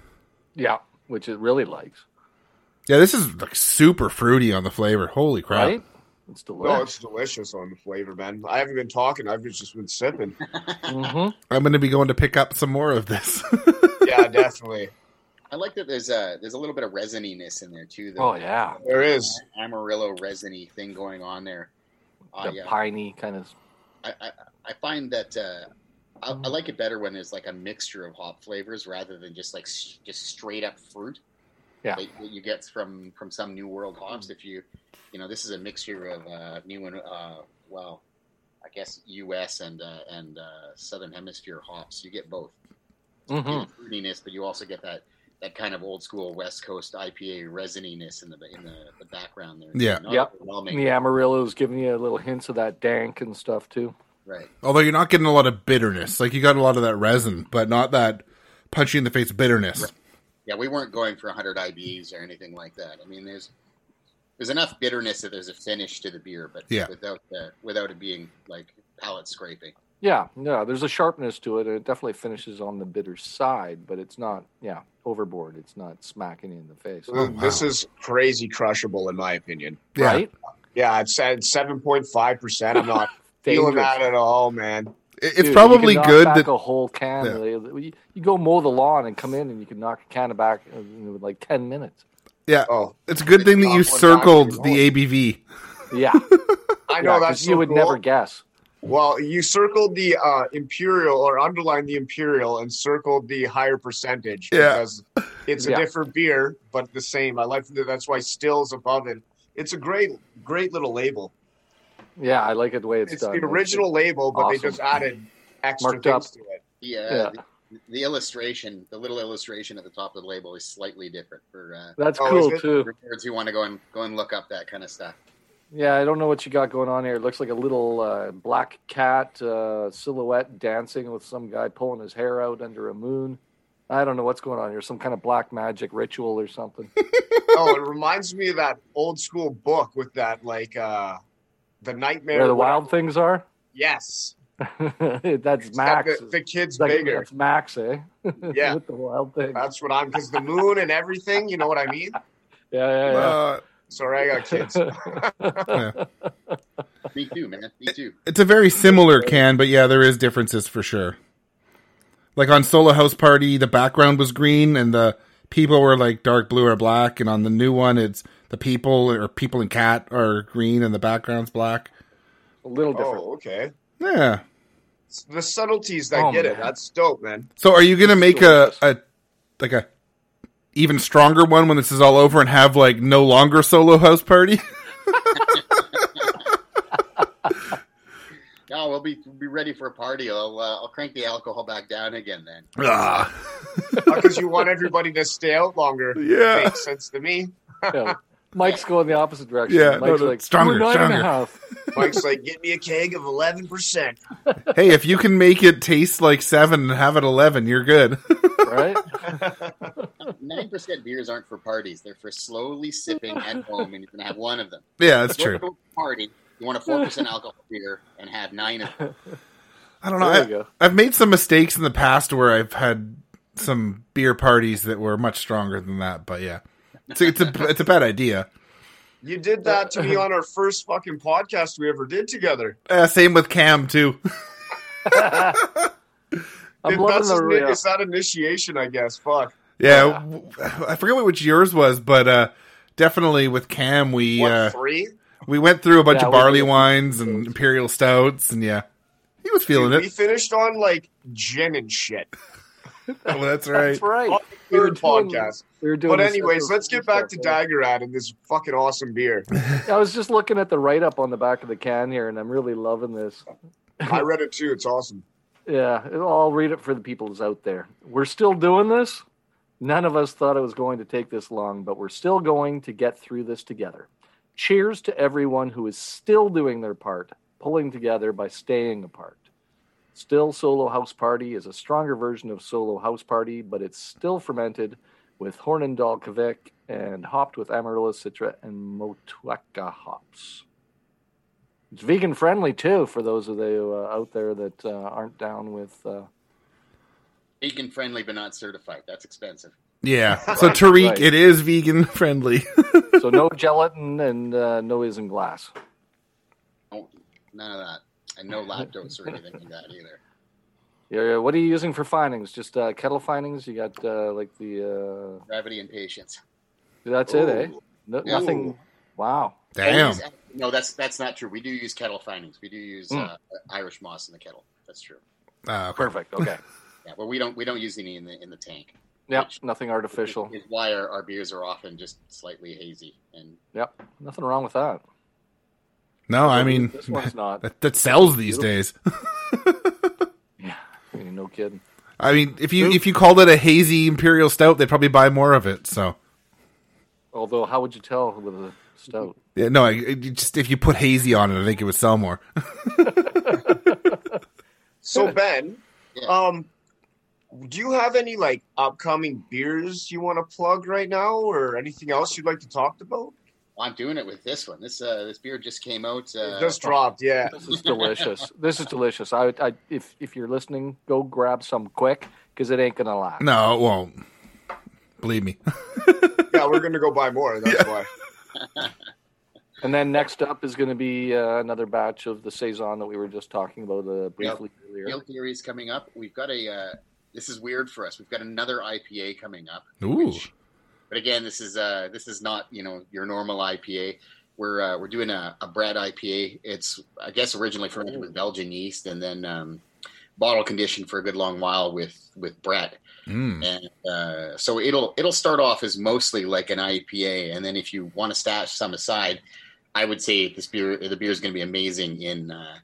Yeah, which it really likes, Yeah, this is like super fruity on the flavor. Holy crap. right? It's delicious. No, it's delicious on the flavor, man. I haven't been talking. I've just been sipping. hmm I'm going to be going to pick up some more of this. Yeah, definitely. I like that there's a there's a little bit of resininess in there too. Though. Oh yeah, There is. Amarillo resiny thing going on there. I, the uh, piney kind of. I, I, I find that uh, I, I like it better when there's like a mixture of hop flavors rather than just like s- just straight up fruit. Yeah. That, that you get from from some New World hops. If you you know this is a mixture of uh, new and uh, well, I guess U S and uh, and uh, Southern Hemisphere hops. You get both. You Mm-hmm. get fruitiness, but you also get that. That kind of old school West Coast I P A resininess in the in the, the background there. Yeah. Not Yep. overwhelming. The Amarillo's giving you a little hints of that dank and stuff too. Right. Although you're not getting a lot of bitterness. Like, you got a lot of that resin, but not that punchy in the face bitterness. Yeah, we weren't going for one hundred I B Es or anything like that. I mean, there's there's enough bitterness that there's a finish to the beer, but Yeah. without the, without it being like palate scraping. Yeah, yeah. There's a sharpness to it, and it definitely finishes on the bitter side, but it's not, yeah, overboard. It's not smacking you in the face, Oh, This wow. is crazy crushable, in my opinion. Yeah. right? Yeah, it's at seven point five percent. I'm not feeling Dangerous. that at all, man. It- It's Dude, you probably can knock good back that a whole can. Yeah. You, you go mow the lawn and come in, and you can knock a can back in like ten minutes. yeah, Oh, it's a good thing that you Knock one back circled and the you're A B V. Yeah. I know Yeah, 'cause that's so you would cool. never guess. Well, you circled the uh, imperial or underlined the imperial and circled the higher percentage Yeah. because it's a Yeah. different beer, but the same. I like that. That's why Still's above it. It's a great, great little label. Yeah, I like it the way it's, It's done. the original label, but they awesome. just added extra Marked things up. to it. The, uh, Yeah. the, the illustration, the little illustration at the top of the label is slightly different for uh, That's Oh, cool is it? too. for nerds who want to go and go and look up that kind of stuff. Yeah, I don't know what you got going on here. It looks like a little uh, black cat uh, silhouette dancing with some guy pulling his hair out under a moon. I don't know what's going on here. Some kind of black magic ritual or something. Oh, it reminds me of that old school book with that, like, uh, the nightmare. Where the whatever. wild things are? Yes. That's Except Max. The, the kid's Like, bigger. That's Max, eh? Yeah. With the wild things. That's what I'm, because the moon and everything, you know what I mean? Yeah, yeah, yeah. Uh, Sorry, I got kids. yeah. Me too, man. Me too. It's a very similar can, but yeah, there is differences for sure. Like on Solo House Party, the background was green and the people were like dark blue or black, and on the new one, it's the people or people and cat are green and the background's black. A little different. Oh, okay. Yeah. The subtleties that Oh, get it. man. That's dope, man. So, are you gonna make a, delicious. a like a even stronger one when this is all over and have like no longer Solo House Party? No, we'll be we'll be ready for a party. I'll uh, I'll crank the alcohol back down again then. Ah. Because you want everybody to stay out longer. Yeah. Makes sense to me. Yeah. Mike's going the opposite direction. Yeah, Mike's no, no, like, stronger, "We're nine and a stronger." half." Mike's like, get me a keg of eleven percent. Hey, if you can make it taste like seven and have it eleven, you're good. Right? Nine percent beers aren't for parties; they're for slowly sipping at home, and you can have one of them. Yeah, that's If you true. go to a party, you want a four percent alcohol beer and have nine of them. I don't know. There I, you go. I've made some mistakes in the past where I've had some beer parties that were much stronger than that, but yeah, it's a, it's a, it's a bad idea. You did that to me on our first fucking podcast we ever did together. Uh, same with Cam too. I'm It- loving that's the just, real. it's that initiation, I guess. Fuck. Yeah, w- I forget what which yours was, but uh, definitely with Cam, we What, uh, three? we went through a bunch Yeah, of we barley did. wines and imperial stouts, and yeah, he was feeling Dude, we it. finished on like gin and shit. Oh, that's right. That's right. On the We were third doing- podcast. we were doing But this anyways, episode let's get two back to stuff, yeah. Daggerad and this fucking awesome beer. I was just looking at the write up on the back of the can here, and I'm really loving this. I read it too. It's awesome. Yeah, I'll read it for the people that's out there. We're still doing this. None of us thought it was going to take this long, but we're still going to get through this together. Cheers to everyone who is still doing their part, pulling together by staying apart. Still Solo House Party is a stronger version of Solo House Party, but it's still fermented with Hornindal Kvik and hopped with Amaryllis Citra and Motueka hops. It's vegan friendly too for those of you uh, out there that uh, aren't down with. Uh... Vegan friendly, but not certified. That's expensive. Yeah. So Tariq, Right. it is vegan friendly. So no gelatin and uh, no isinglass. Oh, none of that, and no lactose or anything like that either. Yeah, what are you using for findings? Just uh, kettle findings? You got uh, like the. Gravity and patience. Uh... That's it, eh? No, Yeah. nothing. Wow. Damn. We use- no, that's that's not true. We do use kettle findings. We do use Mm. uh, Irish moss in the kettle. That's true. Uh, okay. Perfect. Okay. Yeah, but we don't we don't use any in the in the tank. Yep. Nothing artificial. Is why our, our beers are often just slightly hazy. And Yep. Nothing wrong with that. No, I mean This one's not. that, that sells these days. I mean, no kidding. I mean, if you if you called it a hazy imperial stout, they'd probably buy more of it. So Although, how would you tell with a stout? yeah, no, I, it just if you put hazy on it, I think it would sell more. So Ben, Yeah. um, do you have any like upcoming beers you want to plug right now, or anything else you'd like to talk about? well, I'm doing it with this one. This uh, this beer just came out. Uh, It just dropped, yeah. This is delicious. This is delicious. I, I, if if you're listening, go grab some quick because it ain't gonna last. No, it won't. Believe me. Yeah, we're gonna go buy more. That's why. And then next up is going to be uh, another batch of the saison that we were just talking about uh, briefly earlier. Field Theory is coming up. We've got a. Uh, this is weird for us. We've got another I P A coming up. Ooh. Which, but again, this is uh, this is not you know your normal I P A. we're uh, we're doing a, a Brett I P A. It's I guess originally fermented with Belgian yeast, and then um, bottle conditioned for a good long while with with Brett. Mm. And uh, so it'll it'll start off as mostly like an I P A, and then if you want to stash some aside, I would say this beer the beer is going to be amazing in uh,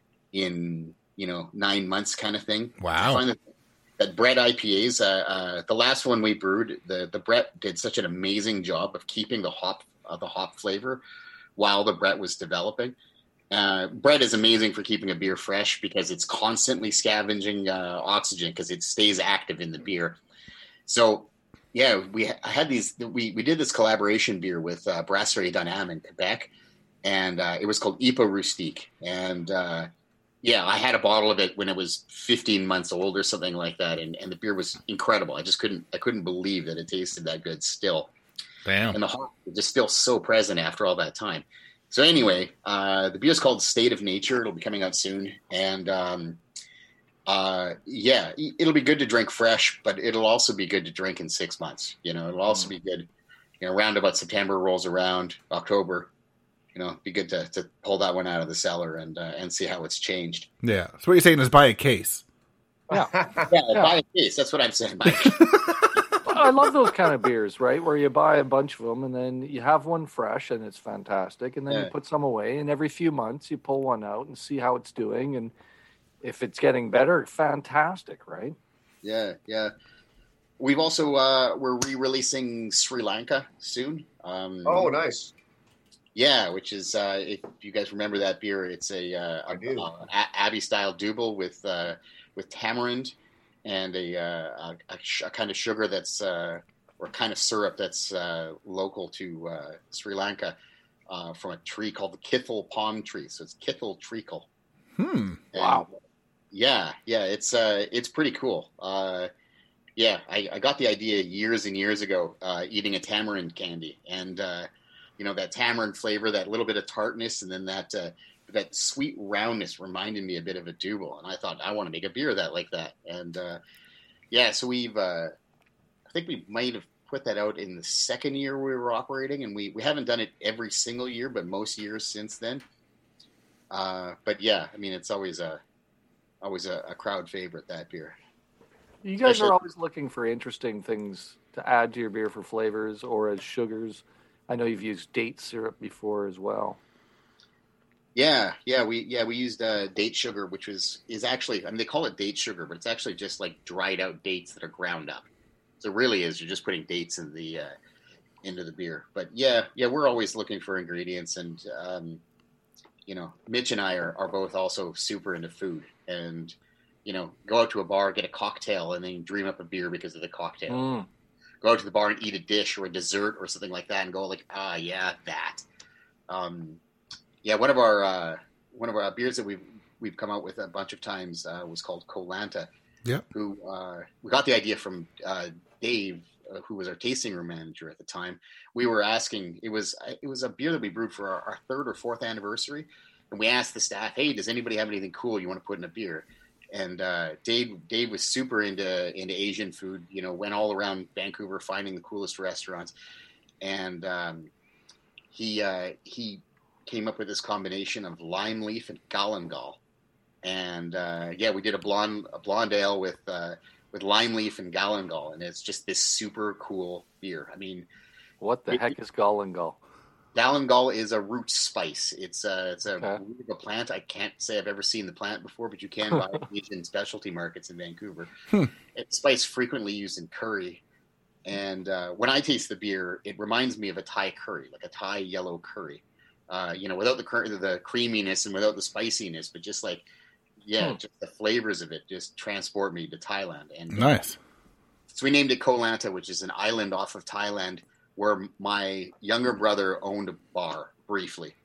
in you know nine months kind of thing. Wow. I find that, that Brett I P As, uh, uh, the last one we brewed, the the Brett did such an amazing job of keeping the hop uh, the hop flavor while the Brett was developing. Uh, Brett is amazing for keeping a beer fresh because it's constantly scavenging uh, oxygen because it stays active in the beer. So, yeah, we I had these. We we did this collaboration beer with uh, Brasserie Dunham in Quebec, and uh, it was called Ipa Rustique. And uh, yeah, I had a bottle of it when it was fifteen months old or something like that, and, and the beer was incredible. I just couldn't I couldn't believe that it tasted that good still. Damn. And the hop is just still so present after all that time. So anyway, uh, the beer is called State of Nature. It'll be coming out soon. And um, uh, yeah, it'll be good to drink fresh, but it'll also be good to drink in six months. You know, it'll also be good, you know, around about September rolls around, October, you know, it'd be good to, to pull that one out of the cellar and uh, and see how it's changed. Yeah. So what you're saying is buy a case. Yeah. yeah, Yeah. buy a case. That's what I'm saying, Mike. I love those kind of beers, right? Where you buy a bunch of them and then you have one fresh and it's fantastic. And then Yeah. you put some away and every few months you pull one out and see how it's doing. And if it's getting better, fantastic, right? Yeah, yeah. We've also, uh, we're re-releasing Sri Lanka soon. Um, Oh, nice. Yeah, which is, uh, if you guys remember that beer, it's a, uh, I do. a, a Abbey-style double with uh, with tamarind and a, uh, a, a, sh- a kind of sugar that's, uh, or kind of syrup that's uh, local to uh, Sri Lanka uh, from a tree called the Kithil palm tree. So it's Kithil treacle. Hmm. And, Wow. Yeah, yeah, it's uh, it's pretty cool. Uh, yeah, I, I got the idea years and years ago, uh, eating a tamarind candy, and uh, you know that tamarind flavor, that little bit of tartness, and then that uh, that sweet roundness reminded me a bit of a double, and I thought I want to make a beer that like that, and uh, yeah, so we've uh, I think we might have put that out in the second year we were operating, and we we haven't done it every single year, but most years since then. Uh, but yeah, I mean, it's always a always a, a crowd favorite, that beer. You guys Especially- are always looking for interesting things to add to your beer for flavors or as sugars. I know you've used date syrup before as well. Yeah, yeah, we yeah we used uh, date sugar, which was is actually I mean they call it date sugar, but it's actually just like dried out dates that are ground up. So it really is you're just putting dates in the uh, into the beer. But yeah, yeah, we're always looking for ingredients, and um, you know, Mitch and I are, are both also super into food, and you know, go out to a bar, get a cocktail, and then dream up a beer because of the cocktail. Mm. Go out to the bar and eat a dish or a dessert or something like that, and go like, ah, yeah, that. Um, yeah, one of our uh, one of our beers that we've we've come out with a bunch of times uh, was called Kolanta. Yeah. Who uh, we got the idea from uh, Dave, uh, who was our tasting room manager at the time. We were asking, it was it was a beer that we brewed for our, our third or fourth anniversary, and we asked the staff, hey, does anybody have anything cool you want to put in a beer? And uh, Dave Dave was super into into Asian food. You know, went all around Vancouver finding the coolest restaurants, and um, he uh, he came up with this combination of lime leaf and galangal. And uh, yeah, we did a blonde a blonde ale with uh, with lime leaf and galangal, and it's just this super cool beer. I mean, What the It- heck is galangal? galangal is a root spice. It's a it's a, Okay. root of a plant. I can't say I've ever seen the plant before, but you can buy it in Asian specialty markets in Vancouver. Hmm. It's spice frequently used in curry, and uh, when I taste the beer, it reminds me of a Thai curry, like a Thai yellow curry. Uh, you know, without the cur- the creaminess and without the spiciness, but just like yeah, Hmm. just the flavors of it just transport me to Thailand. And uh, Nice. so we named it Koh Lanta, which is an island off of Thailand where my younger brother owned a bar briefly.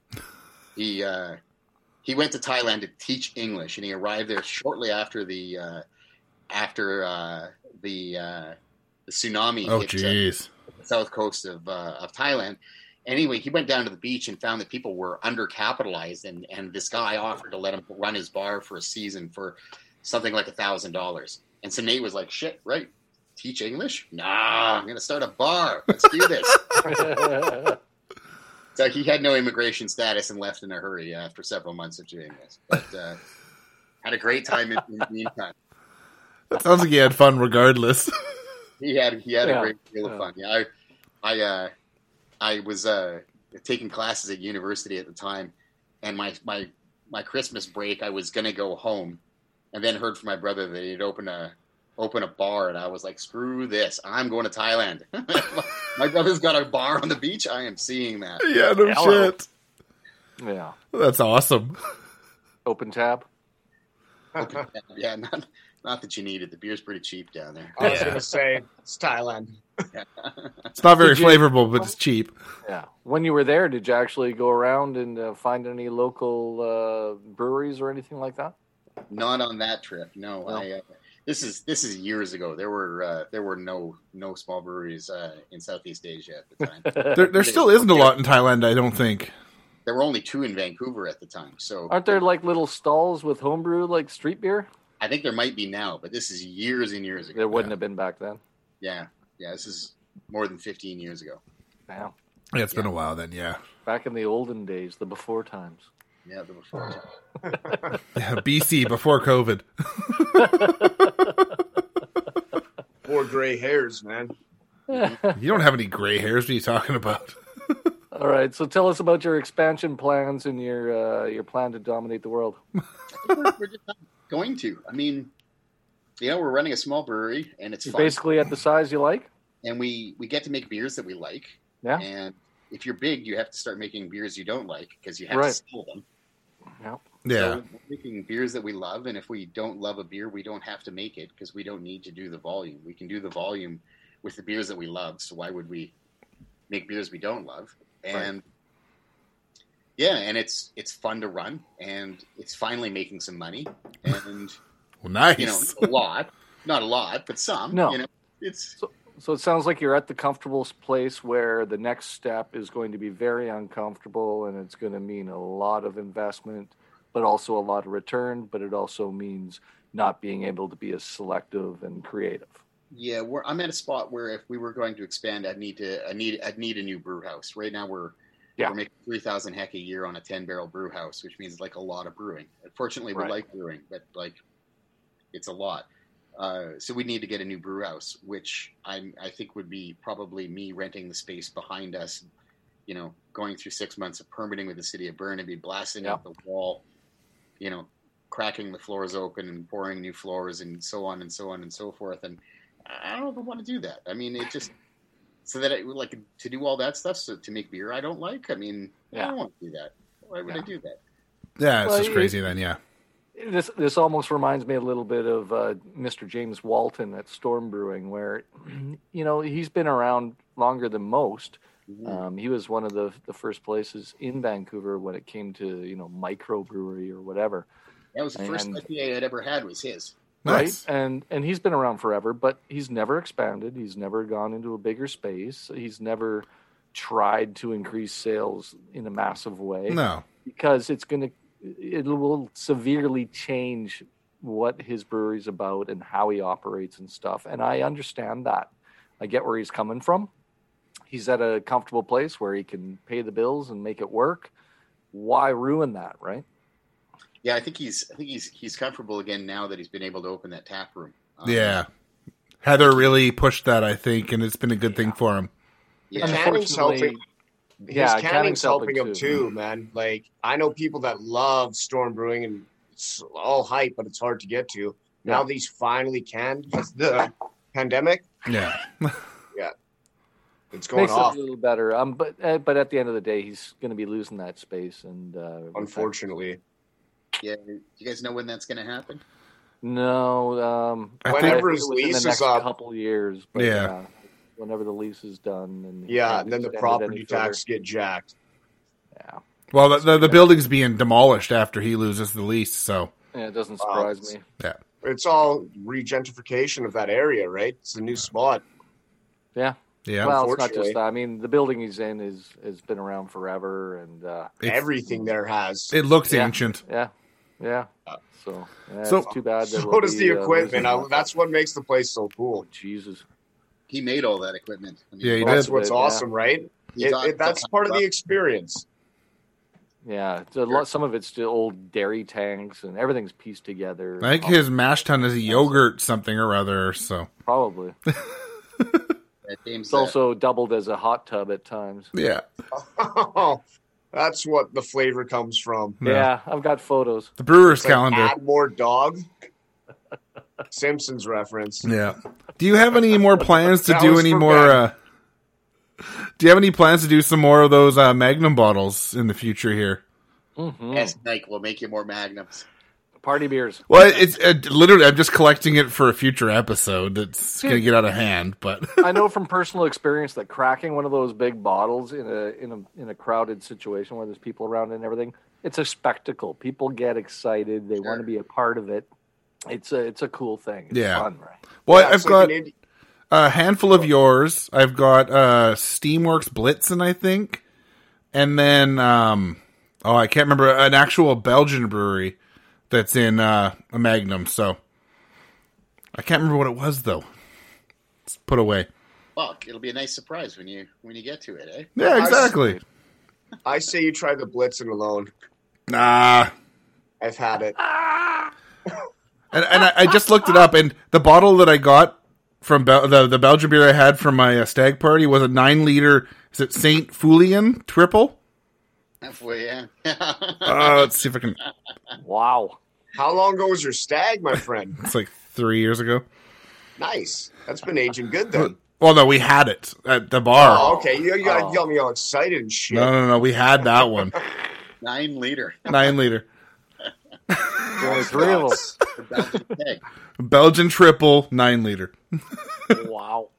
He uh, he went to Thailand to teach English, and he arrived there shortly after the uh, after uh, the uh, the tsunami Oh, hit uh, jeez. the south coast of uh, of Thailand. Anyway, he went down to the beach and found that people were undercapitalized, and, and this guy offered to let him run his bar for a season for something like a thousand dollars. And so Nate was like, "Shit, right? Teach English? Nah, I'm gonna start a bar. Let's do this." So he had no immigration status and left in a hurry after several months of doing this. But uh, had a great time in, in the meantime. That sounds like he had fun regardless. He had he had Yeah. a great deal of Yeah. fun. Yeah, I I uh, I was uh, taking classes at university at the time, and my my my Christmas break, I was gonna go home, and then heard from my brother that he'd open a open a bar, and I was like, screw this, I'm going to Thailand. My brother's got a bar on the beach. I am seeing that. Yeah, no Hello. shit. Yeah. That's awesome. Open tab. Yeah, not not that you need it. The beer's pretty cheap down there. I was Yeah. gonna say it's Thailand. It's not very Did you- flavorful, but it's cheap. Yeah. When you were there, did you actually go around and uh, find any local uh, breweries or anything like that? Not on that trip. No, No. I. Uh, this is this is years ago. There were uh, there were no no small breweries uh, in Southeast Asia at the time. There, there still isn't a lot in Thailand, I don't think. There were only two in Vancouver at the time. So Aren't there like little stalls with homebrew, like street beer? I think there might be now, but this is years and years ago. There wouldn't have been back then. Yeah, yeah. This is more than fifteen years ago. Yeah. Yeah, it's been a while then, yeah. Back in the olden days, the before times. Yeah, the before. Yeah, B C, before COVID. Poor gray hairs, man. You don't have any gray hairs. What are you talking about? All right, so tell us about your expansion plans and your uh, your plan to dominate the world. we're, we're just not going to. I mean, you know, we're running a small brewery, and it's You're fun. basically at the size you like. and we we get to make beers that we like. Yeah. And if you're big, you have to start making beers you don't like because you have Right. to sell them. Yeah. Yeah. So we're making beers that we love, and if we don't love a beer, we don't have to make it because we don't need to do the volume. We can do the volume with the beers that we love. So why would we make beers we don't love? And Right. yeah, and it's it's fun to run, and it's finally making some money, and Well, nice. you know, a lot, not a lot, but some. No. You know, it's So, so it sounds like you're at the comfortable place where the next step is going to be very uncomfortable, and it's going to mean a lot of investment, but also a lot of return. But it also means not being able to be as selective and creative. Yeah, we're, I'm at a spot where if we were going to expand, I'd need to, I need, I'd need a new brew house. Right now, we're Yeah. we're making three thousand heck a year on a ten barrel brew house, which means like a lot of brewing. Fortunately, we Right. like brewing, but like it's a lot. Uh, so we need to get a new brew house, which I I think would be probably me renting the space behind us. You know, going through six months of permitting with the city of Burnaby, blasting Yeah. out the wall, you know, cracking the floors open and pouring new floors and so on and so on and so forth. And I don't know if I want to do that. I mean, it just so that I like to do all that stuff. So to make beer, I don't like. I mean, Yeah. I don't want to do that. Why would I Yeah. do that? Yeah, it's Well, just it- crazy then, yeah. This this almost reminds me a little bit of uh, Mister James Walton at Storm Brewing, where you know he's been around longer than most. Um, he was one of the the first places in Vancouver when it came to you know microbrewery or whatever. That was the first And- I P A I'd ever had was his. Nice. Right, and and he's been around forever, but he's never expanded. He's never gone into a bigger space. He's never tried to increase sales in a massive way. No. Because it's going to, it will severely change what his brewery's about and how he operates and stuff. And I understand that. I get where he's coming from. He's at a comfortable place where he can pay the bills and make it work. Why ruin that, right? Yeah, I think he's I think he's he's comfortable again now that he's been able to open that tap room. Um, Yeah. Heather really pushed that, I think, and it's been a good thing for him. Yeah. Canning's helping. His Yeah, canning's canning's helping helping him too. too, man. Like I know people that love Storm Brewing and it's all hype, but it's hard to get to. Now Yeah. these finally canned because the pandemic. Yeah. It's going Makes off. it a little better. Um, but uh, but at the end of the day, he's going to be losing that space. And uh, Unfortunately, Yeah, do you guys know when that's going to happen? no. Um, I Whenever I his think within lease the is next up. couple years. But, Yeah. uh, whenever the lease is done, and he yeah, can't and then the extend it property any further. tax get jacked. Yeah. Well, the, the, the building's being demolished after he loses the lease, so Yeah, it doesn't Wow. surprise me. yeah. It's all regentrification of that area, right? It's a new spot. Yeah. Yeah. Well, it's not Unfortunately. just that. I mean, the building he's in is has been around forever, and uh, It's- Everything there has. It looks Yeah. ancient. yeah, yeah. So, yeah, So- it's too bad. That So we'll does be, the uh, equipment. losing I- that's what makes the place so cool. Jesus. He made all that equipment. I mean, Yeah, he That's did. what's Yeah. awesome, right? It, it, that's part of the experience. Yeah, it's a lot, some of it's still old dairy tanks and everything's pieced together. I think his mash tun is a yogurt something or other. So probably. It's also doubled as a hot tub at times. Yeah. Oh, that's what the flavor comes from. Yeah, yeah I've got photos. The brewer's it's like calendar. Add more dog. Simpsons reference. Yeah. Do you have any more plans to do any more? Uh, do you have any plans to do some more of those uh, Magnum bottles in the future here? Mm-hmm. Yes, Mike, we'll make you more Magnums. Party beers. Well, it's it, literally, I'm just collecting it for a future episode. It's going to get out of hand, but I know from personal experience that cracking one of those big bottles in a in a in a crowded situation where there's people around and everything, it's a spectacle. People get excited. They sure. want to be a part of it. It's a it's a cool thing. It's yeah. fun, right? Well, yeah, I've got like a handful of yours. I've got uh, Steamworks Blitzen, I think, and then um, oh, I can't remember an actual Belgian brewery that's in uh, a Magnum. So I can't remember what it was though. It's put away. Well, it'll be a nice surprise when you when you get to it, eh? Yeah, exactly. I, I say you try the Blitzen alone. Nah, I've had it. And, and I, I just looked it up, and the bottle that I got from Bel- the the Belgian beer I had from my uh, stag party was a nine liter. Is it Saint Foulian triple? Well, yeah. uh, let's see if I can. Wow! How long ago was your stag, my friend? It's like three years ago. Nice. That's been aging good then. Well, no, we had it at the bar. Oh, okay. You, you got, oh. got me all excited and shit. No, no, no. We had that one. Nine liter. Nine liter. Only three of Belgian keg. Belgian triple, nine liter. Wow.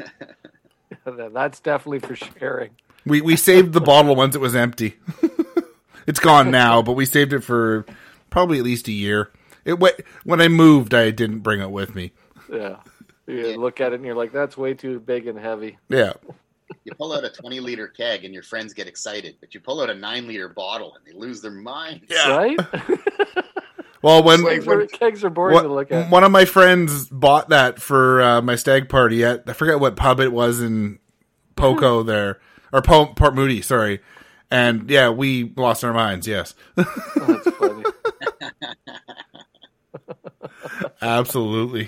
That's definitely for sharing. We we saved the bottle once it was empty. It's gone now, but we saved it for probably at least a year. It when I moved, I didn't bring it with me. Yeah. You yeah. look at it and you're like, that's way too big and heavy. Yeah. You pull out a twenty liter keg and your friends get excited, but you pull out a nine liter bottle and they lose their minds. Yeah. Right? Well, when, kegs, are, kegs are boring what, to look at. One of my friends bought that for uh, my stag party at, I forget what pub it was in Poco there, or po- Port Moody, sorry. And yeah, we lost our minds, yes. Oh, that's funny. Absolutely.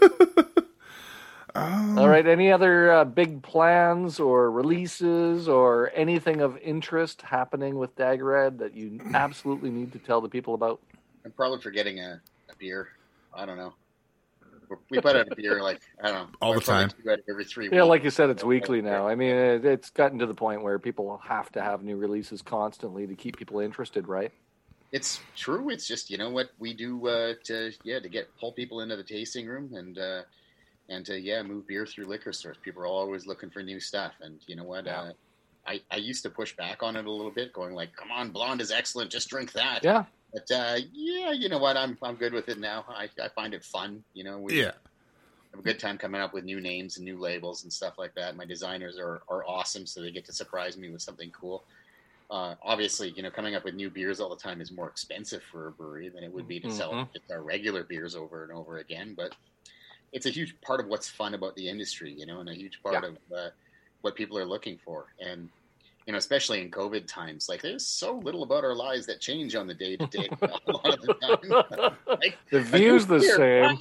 um, All right, any other uh, big plans or releases or anything of interest happening with Daggerhead that you absolutely need to tell the people about? I'm probably forgetting a, a beer. I don't know. We put out a beer like, I don't know. All the time. Every three yeah, weeks. like you said, it's weekly now. I mean, it, it's gotten to the point where people have to have new releases constantly to keep people interested, right? It's true. It's just, you know what we do uh, to, yeah, to get pull people into the tasting room and, uh, and to, yeah, move beer through liquor stores. People are always looking for new stuff. And you know what? Yeah. Uh, I, I used to push back on it a little bit, going like, come on, blonde is excellent. Just drink that. Yeah. But uh, yeah, you know what? I'm I'm good with it now. I, I find it fun. You know, we yeah. have a good time coming up with new names and new labels and stuff like that. My designers are, are awesome, so they get to surprise me with something cool. Uh, obviously, you know, coming up with new beers all the time is more expensive for a brewery than it would be to mm-hmm. sell just our regular beers over and over again. But it's a huge part of what's fun about the industry, you know, and a huge part yeah. of uh, what people are looking for. And you know, especially in COVID times, like there's so little about our lives that change on the day to day. A lot of the time, like, the view's the same.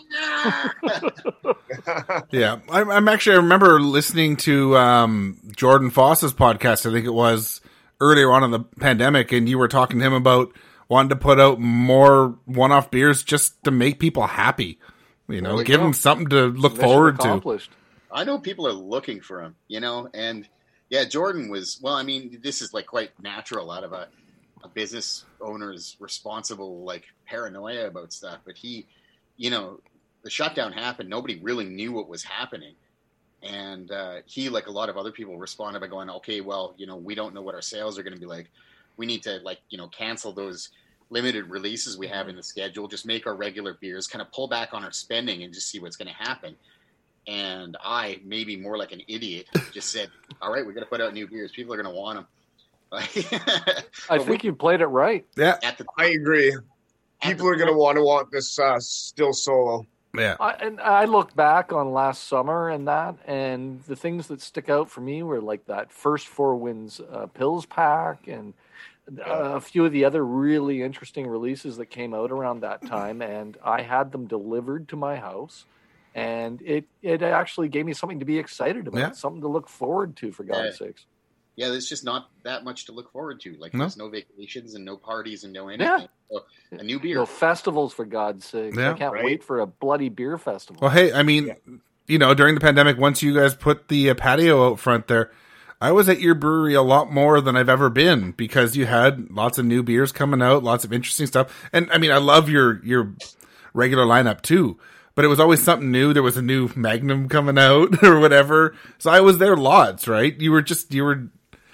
Yeah, I'm, I'm actually. I remember listening to um, Jordan Foss's podcast. I think it was earlier on in the pandemic, and you were talking to him about wanting to put out more one-off beers just to make people happy. You know, well, give them something to look Mission forward to. I know people are looking for them. You know, and. Yeah, Jordan was, well, I mean, this is like quite natural out of a, a business owner's responsible, like paranoia about stuff. But he, you know, the shutdown happened. Nobody really knew what was happening. And uh, he, like a lot of other people, responded by going, okay, well, you know, we don't know what our sales are going to be like. We need to, like, you know, cancel those limited releases we have in the schedule, just make our regular beers, kind of pull back on our spending and just see what's going to happen. And I, maybe more like an idiot, just said, all right, we're going to put out new beers. People are going to want them. I think we, you played it right. Yeah, at the, I agree. People are going to want to want this uh, Still Solo. Yeah. I, and I look back on last summer and that, and the things that stick out for me were like that first Four Winds uh, Pills pack and uh, a few of the other really interesting releases that came out around that time. And I had them delivered to my house, and it, it actually gave me something to be excited about, Yeah. something to look forward to, for God's Yeah. sakes. Yeah, there's just not that much to look forward to. Like No. there's no vacations and no parties and no anything. Yeah. So, a new beer. No festivals, for God's sakes. Yeah. I can't Right. wait for a bloody beer festival. Well, hey, I mean, you know, during the pandemic, once you guys put the uh, patio out front there, I was at your brewery a lot more than I've ever been because you had lots of new beers coming out, lots of interesting stuff. And I mean, I love your, your regular lineup too, but it was always something new. There was a new Magnum coming out or whatever. So I was there lots, right? You were just, you were,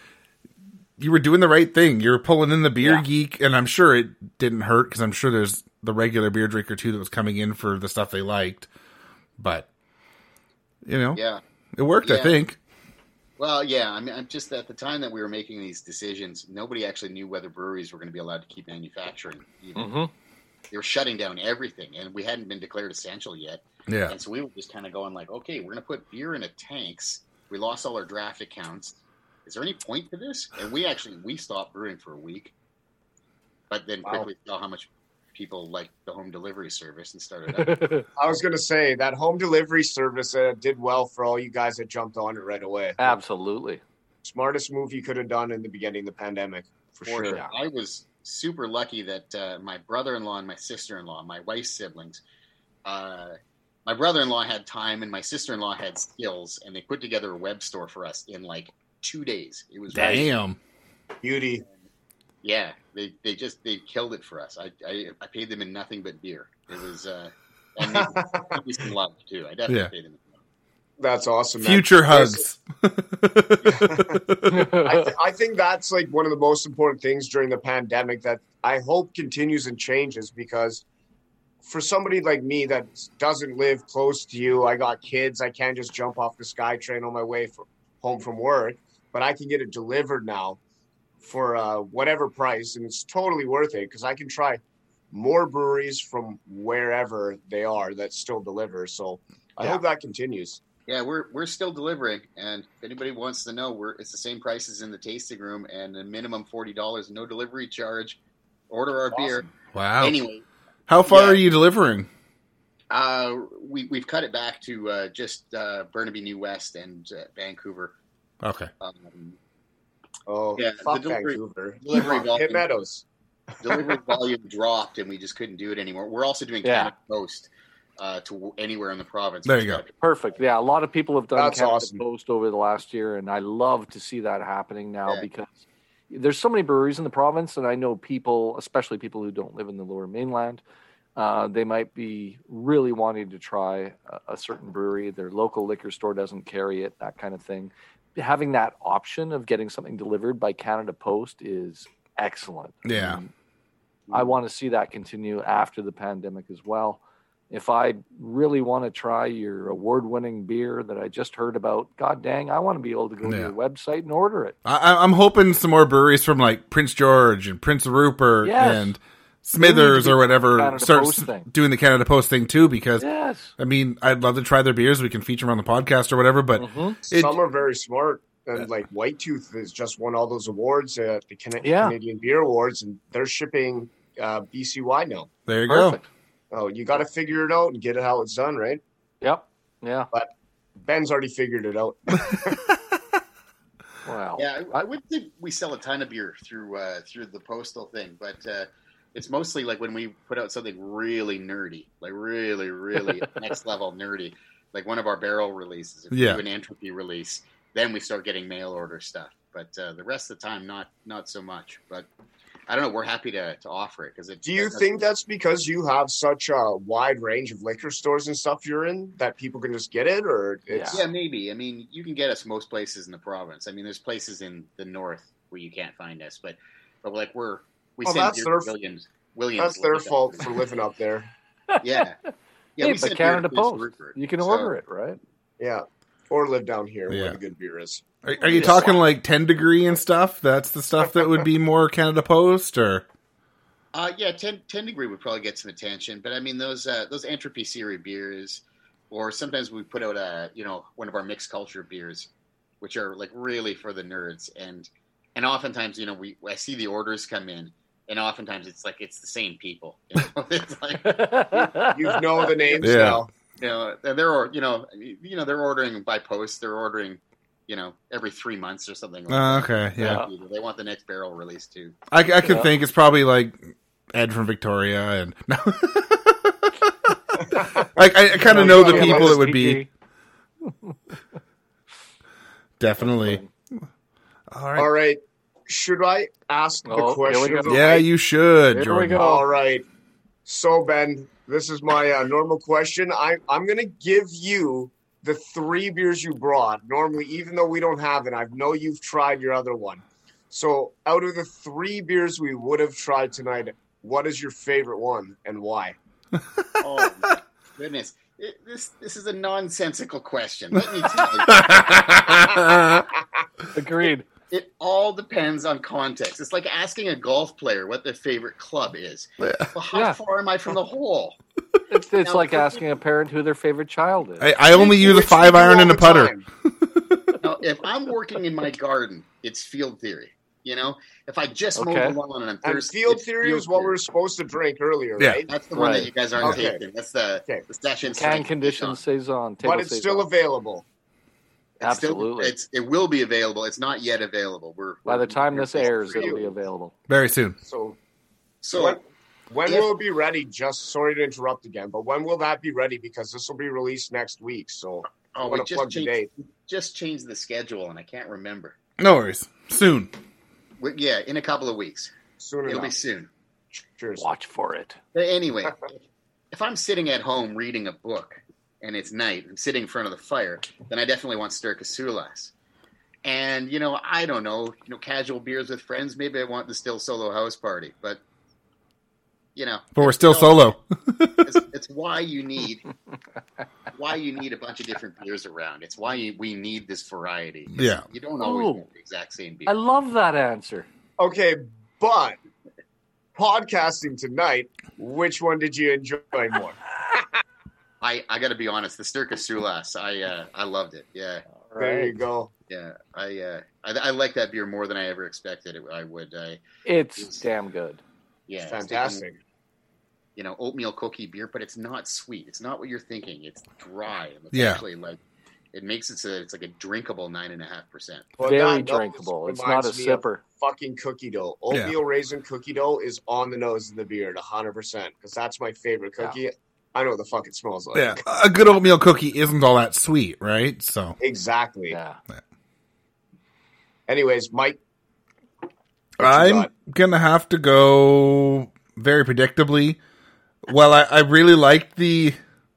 you were doing the right thing. You were pulling in the beer Yeah. geek, and I'm sure it didn't hurt because I'm sure there's the regular beer drinker too that was coming in for the stuff they liked. But, you know, Yeah. it worked, I Yeah. think. Well, yeah. I mean, I'm just at the time that we were making these decisions, nobody actually knew whether breweries were going to be allowed to keep manufacturing. Even. Mhm. They were shutting down everything, and we hadn't been declared essential yet. Yeah. And so we were just kind of going like, okay, we're going to put beer in a tanks. We lost all our draft accounts. Is there any point to this? And we actually we stopped brewing for a week, but then Wow. quickly saw how much people liked the home delivery service and started up. I was going to say that home delivery service uh, did well for all you guys that jumped on it right away. Absolutely. Smartest move you could have done in the beginning of the pandemic, for, For sure. sure. I was super lucky that uh, my brother-in-law and my sister-in-law, my wife's siblings, uh, my brother-in-law had time and my sister-in-law had skills, and they put together a web store for us in like two days. It was Damn. Beauty. Yeah, they, they just they killed it for us. I, I I paid them in nothing but beer. It was uh, and maybe, maybe some love too. I definitely Yeah. paid them. That's awesome, man. Future There's- hugs. I, th- I think that's like one of the most important things during the pandemic that I hope continues and changes, because for somebody like me that doesn't live close to you, I got kids, I can't just jump off the SkyTrain on my way for, home from work, but I can get it delivered now for uh, whatever price, and it's totally worth it because I can try more breweries from wherever they are that still deliver. So I Yeah. hope that continues. Yeah, we're we're still delivering, and if anybody wants to know, we're it's the same prices in the tasting room, and a minimum forty dollars, no delivery charge. Order our beer. Wow. Anyway, How far yeah. are you delivering? uh, we we've cut it back to uh, just uh, Burnaby New West and uh, Vancouver. Okay. Um, Oh, Yeah, fuck the delivery- Vancouver. delivery Come on, Hit volume. Meadows. delivery volume dropped, and we just couldn't do it anymore. We're also doing Yeah. Canada Post uh, to anywhere in the province. There you go. Perfect. Yeah, a lot of people have done That's Canada awesome. Post over the last year, and I love to see that happening now Yeah. because there's so many breweries in the province, and I know people, especially people who don't live in the Lower Mainland, uh, they might be really wanting to try a, a certain brewery. Their local liquor store doesn't carry it, that kind of thing. Having that option of getting something delivered by Canada Post is excellent. Yeah. Um, I want to see that continue after the pandemic as well. If I really want to try your award-winning beer that I just heard about, god dang, I want to be able to go to Yeah. your website and order it. I, I'm hoping some more breweries from like Prince George and Prince Rupert Yes. and Smithers They need to or do whatever Canada start Post s- thing. doing the Canada Post thing too, because Yes. I mean, I'd love to try their beers. We can feature them on the podcast or whatever, but Mhm. it, Some are very smart, and like White Tooth has just won all those awards at the Can- Yeah. Canadian Beer Awards, and they're shipping uh, B C wide now. there you go. Perfect. Oh, you got to figure it out and get it how it's done, right? Yep. Yeah. Ben's already figured it out. Wow. Yeah, I, I would think we sell a ton of beer through uh, through the postal thing, but uh, it's mostly like when we put out something really nerdy, like really, really next level nerdy, like one of our barrel releases. If we Yeah. do an entropy release, then we start getting mail order stuff. But uh, the rest of the time, not not so much. But I don't know. We're happy to, to offer it because it. Do you that's- think that's because you have such a wide range of liquor stores and stuff you're in that people can just get it, or it's Yeah, maybe. I mean, you can get us most places in the province. I mean, there's places in the north where you can't find us, but but like we're we Well, send that's beer their- to Williams. Williams. that's their like, fault for living up there. Yeah. Yeah, Hey, we but send beer to Canada Prince Post, Rupert, you can so- order it, right? Yeah, or live down here Yeah. where the good beer is. Are, are you talking like ten degree and stuff? That's the stuff that would be more Canada Post, or Uh, yeah, ten, ten degree would probably get some attention, but I mean those uh, those Entropy Series beers, or sometimes we put out a you know one of our mixed culture beers, which are like really for the nerds, and and oftentimes you know we I see the orders come in, and oftentimes it's like it's the same people. You know? It's like you know the names Yeah. now. you know they're or you know you know they're ordering by post. They're ordering you know every three months or something. Like Uh, that. okay, yeah. They want the next barrel released too. I, I could Yeah. think it's probably like Ed from Victoria, and no. I, I, I kind of know the Yeah, people Lotus it would be. P Definitely. All right. All right. Should I ask the Oh, here we question? go. of the Yeah, night? you should, Here we Jordan. go. All right. So, Ben, this is my uh, normal question. I, I'm going to give you the three beers you brought. Normally, even though we don't have it, I know you've tried your other one. So, out of the three beers we would have tried tonight, what is your favorite one and why? Oh my goodness. It, this this is a nonsensical question. Let me tell you. Agreed. It all depends on context. It's like asking a golf player what their favorite club is. Well, how Yeah. far am I from the hole? It's, it's Now, like for- asking a parent who their favorite child is. I, I only use a Which we five do iron all and a the putter. time. Now, if I'm working in my garden, it's field theory. You know, if I just mow Okay. the lawn and I'm And thirsty, field it's theory field is what we theory. were supposed to drink earlier, Yeah. right? That's the one Right. that you guys aren't Okay. taking. That's the Okay. the session Can strength condition saison. saison. But table it's still saison. available. It's still- Absolutely. it's it will be available. It's not yet available. We're By we're- the time we're- this airs, for it'll you. be available. Very soon. So, So when, when if- will it be ready? Just sorry to interrupt again, but when will that be ready? Because this will be released next week. So, I oh, we want to just plug the date. changed, just changed the schedule, and I can't remember. No worries. Soon. We- yeah, in a couple of weeks. Soon It'll be enough. soon. Cheers. Watch for it. But anyway, if I'm sitting at home reading a book and it's night, I'm sitting in front of the fire, then I definitely want Sturka Sulas. And you know, I don't know, you know, casual beers with friends. Maybe I want the Still Solo House Party, but you know, But we're it's still solo. it's, it's why you need why you need a bunch of different beers around. It's why you, we need this variety. 'Cause Yeah. you don't always Oh. get the exact same beer. I love that answer. Okay, but podcasting tonight, which one did you enjoy more? I, I got to be honest, the Sturka Sulas, I uh, I loved it. Yeah, There you Right. go. yeah, I, uh, I I like that beer more than I ever expected it. I would. I It's damn good. yeah, it's Fantastic. taking, you know, oatmeal cookie beer, but it's not sweet. It's not what you're thinking. It's dry. And it's Yeah. actually like it makes it so that it's like a drinkable nine and a half percent. But Very that nose drinkable. It's reminds not a me of sipper. Fucking cookie dough. Oatmeal raisin cookie dough is on the nose of the beer, one hundred percent. Because that's my favorite cookie. I know what the fuck it smells like. Yeah. A good oatmeal cookie isn't all that sweet, right? So. Exactly. Yeah. Anyways, Mike. what you I'm got? gonna have to go very predictably. Well, I, I really like the.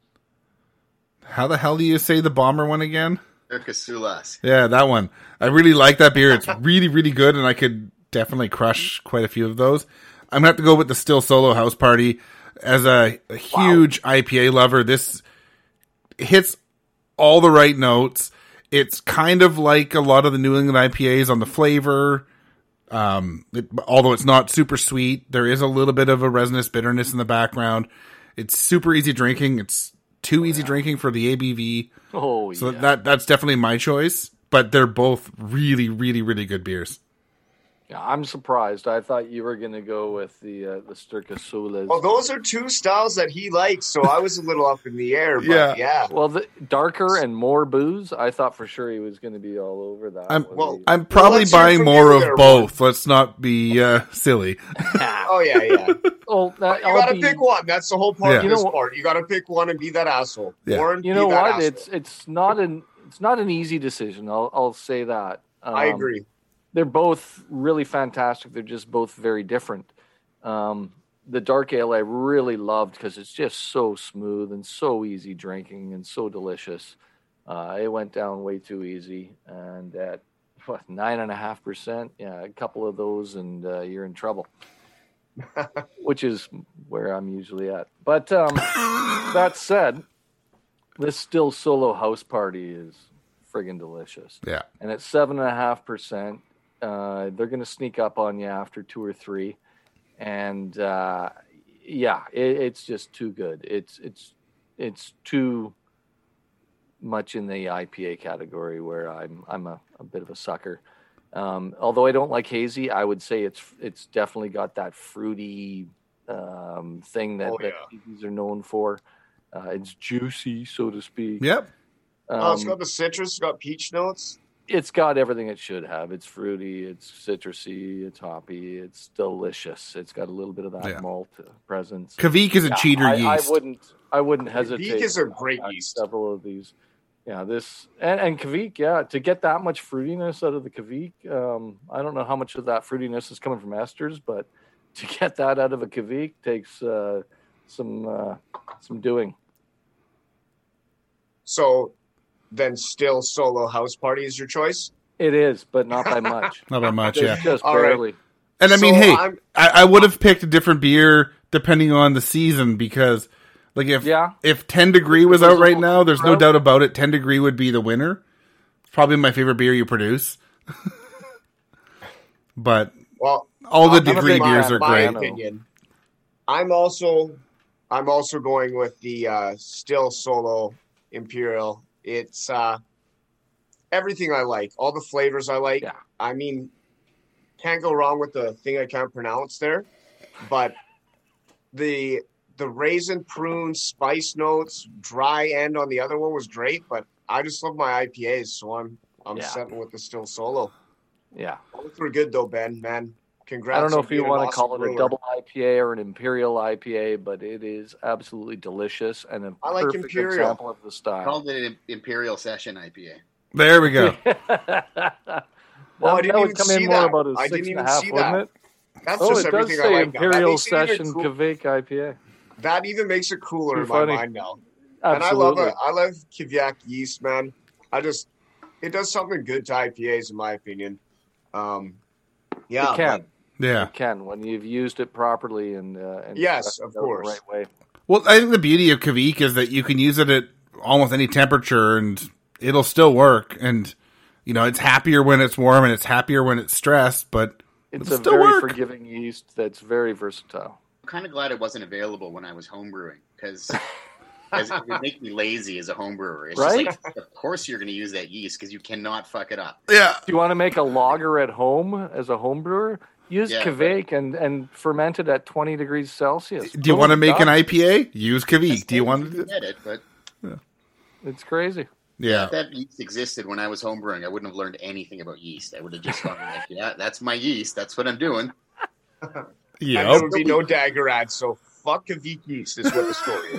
How the hell do you say the bomber one again? Sturka Sulas. Yeah, that one. I really like that beer. It's really, really good, and I could definitely crush quite a few of those. I'm gonna have to go with the Still Solo House Party. As a, a huge I P A lover, this hits all the right notes. It's kind of like a lot of the New England I P As on the flavor. Um, it, although it's not super sweet, there is a little bit of a resinous bitterness in the background. It's super easy drinking. It's too easy drinking for the A B V. Oh, So yeah. that that's definitely my choice. But they're both really, really, really good beers. Yeah, I'm surprised. I thought you were going to go with the uh, the Sturka Sulas. Well, those are two styles that he likes, so I was a little up in the air. But Yeah. yeah. Well, the darker and more booze. I thought for sure he was going to be all over that. I'm Was well, he? I'm probably let's hear buying from more you of there, both. Let's not be uh, silly. Oh, yeah, yeah. oh, that, You I'll gotta be- pick one. That's the whole part Yeah. of You this know what- part. You gotta pick one and be that asshole. Yeah. Warren, You be know that what? asshole. It's it's not an it's not an easy decision. I'll I'll say that. Um, I agree. They're both really fantastic. They're just both very different. Um, the dark ale I really loved because it's just so smooth and so easy drinking and so delicious. Uh, it went down way too easy, and at what nine and a half percent, yeah, a couple of those, and uh, you're in trouble. Which is where I'm usually at. But um, that said, this Still Solo House Party is friggin' delicious. Yeah. And at seven and a half percent, uh, they're going to sneak up on you after two or three. and uh, yeah, it, it's just too good. It's it's it's too much in the I P A category where I'm I'm a, a bit of a sucker. Um, although I don't like hazy, I would say it's it's definitely got that fruity um, thing that, Oh, that yeah. hazies are known for. Uh, it's juicy, so to speak. Yep. Um, oh, it's got the citrus, it's got peach notes. it's got everything it should have. It's fruity, it's citrusy, it's hoppy, it's delicious. It's got a little bit of that Yeah. malt uh, presence. Kavik is a Yeah, cheater I, yeast. I wouldn't. I wouldn't hesitate. Kavik is a to great contact yeast. Several of these. Yeah, this and, and Kavik, yeah, to get that much fruitiness out of the Kavik, um, I don't know how much of that fruitiness is coming from esters, but to get that out of a Kavik takes uh, some uh, some doing. So then still Solo House Party is your choice? It is, but not by much. Not by much, It's yeah. just All right. barely. And I mean, So hey, I'm- I, I would have picked a different beer depending on the season because, like, if Yeah. if ten degree was There's out a right little now, there's no crowd. doubt about it. ten degree would be the winner. It's probably my favorite beer you produce. But Well, all the I'll give degree you my- beers are my great. opinion. I'm also, I'm also going with the uh, still Solo Imperial. It's uh, everything I like, all the flavors I like. Yeah. I mean, can't go wrong with the thing I can't pronounce there, but the the raisin, prune, spice notes, dry end on the other one was great. But I just love my I P As, so I'm I'm Yeah. setting with the still Solo. Yeah. Both were good though, Ben. Man, congrats. I don't know on if you being an want to awesome call it a brewer. double I P A or an imperial I P A, but it is absolutely delicious and a I like perfect imperial. example of the style. Called it an Imperial Session I P A. There we go. Well, I that, didn't that would even come see in more that. about a I six didn't and a even half, see wouldn't that. it? That's Oh, just it does everything I say like now. That Imperial makes it even Session cool- Kavik I P A. That even makes it cooler Too in funny. my mind now. Absolutely. And I love it. I love Kvyat yeast, man. I just it does something good to I P As in my opinion. Um, yeah, it can. Yeah. It can when you've used it properly and, uh, and Yes, stressed of it out course. the right way. Well, I think the beauty of Kavik is that you can use it at almost any temperature and it'll still work. And, you know, it's happier when it's warm and it's happier when it's stressed, but It's it'll a still very work. forgiving yeast that's very versatile. I'm kind of glad it wasn't available when I was homebrewing because it would make me lazy as a homebrewer. It's Right? just like, of course you're going to use that yeast because you cannot fuck it up. Yeah. If you want to make a lager at home as a home brewer, use Yeah, Kveik and, and ferment it at twenty degrees Celsius. Do you Boom, want to make an done. I P A? Use Kavik. That's Do you good, want can to? get it? But It's crazy. Yeah. if that yeast existed when I was homebrewing, I wouldn't have learned anything about yeast. I would have just gone like, yeah, that's my yeast. That's what I'm doing. and Yeah. there would be no dagger ads, so fuck Kvyat yeast is what the story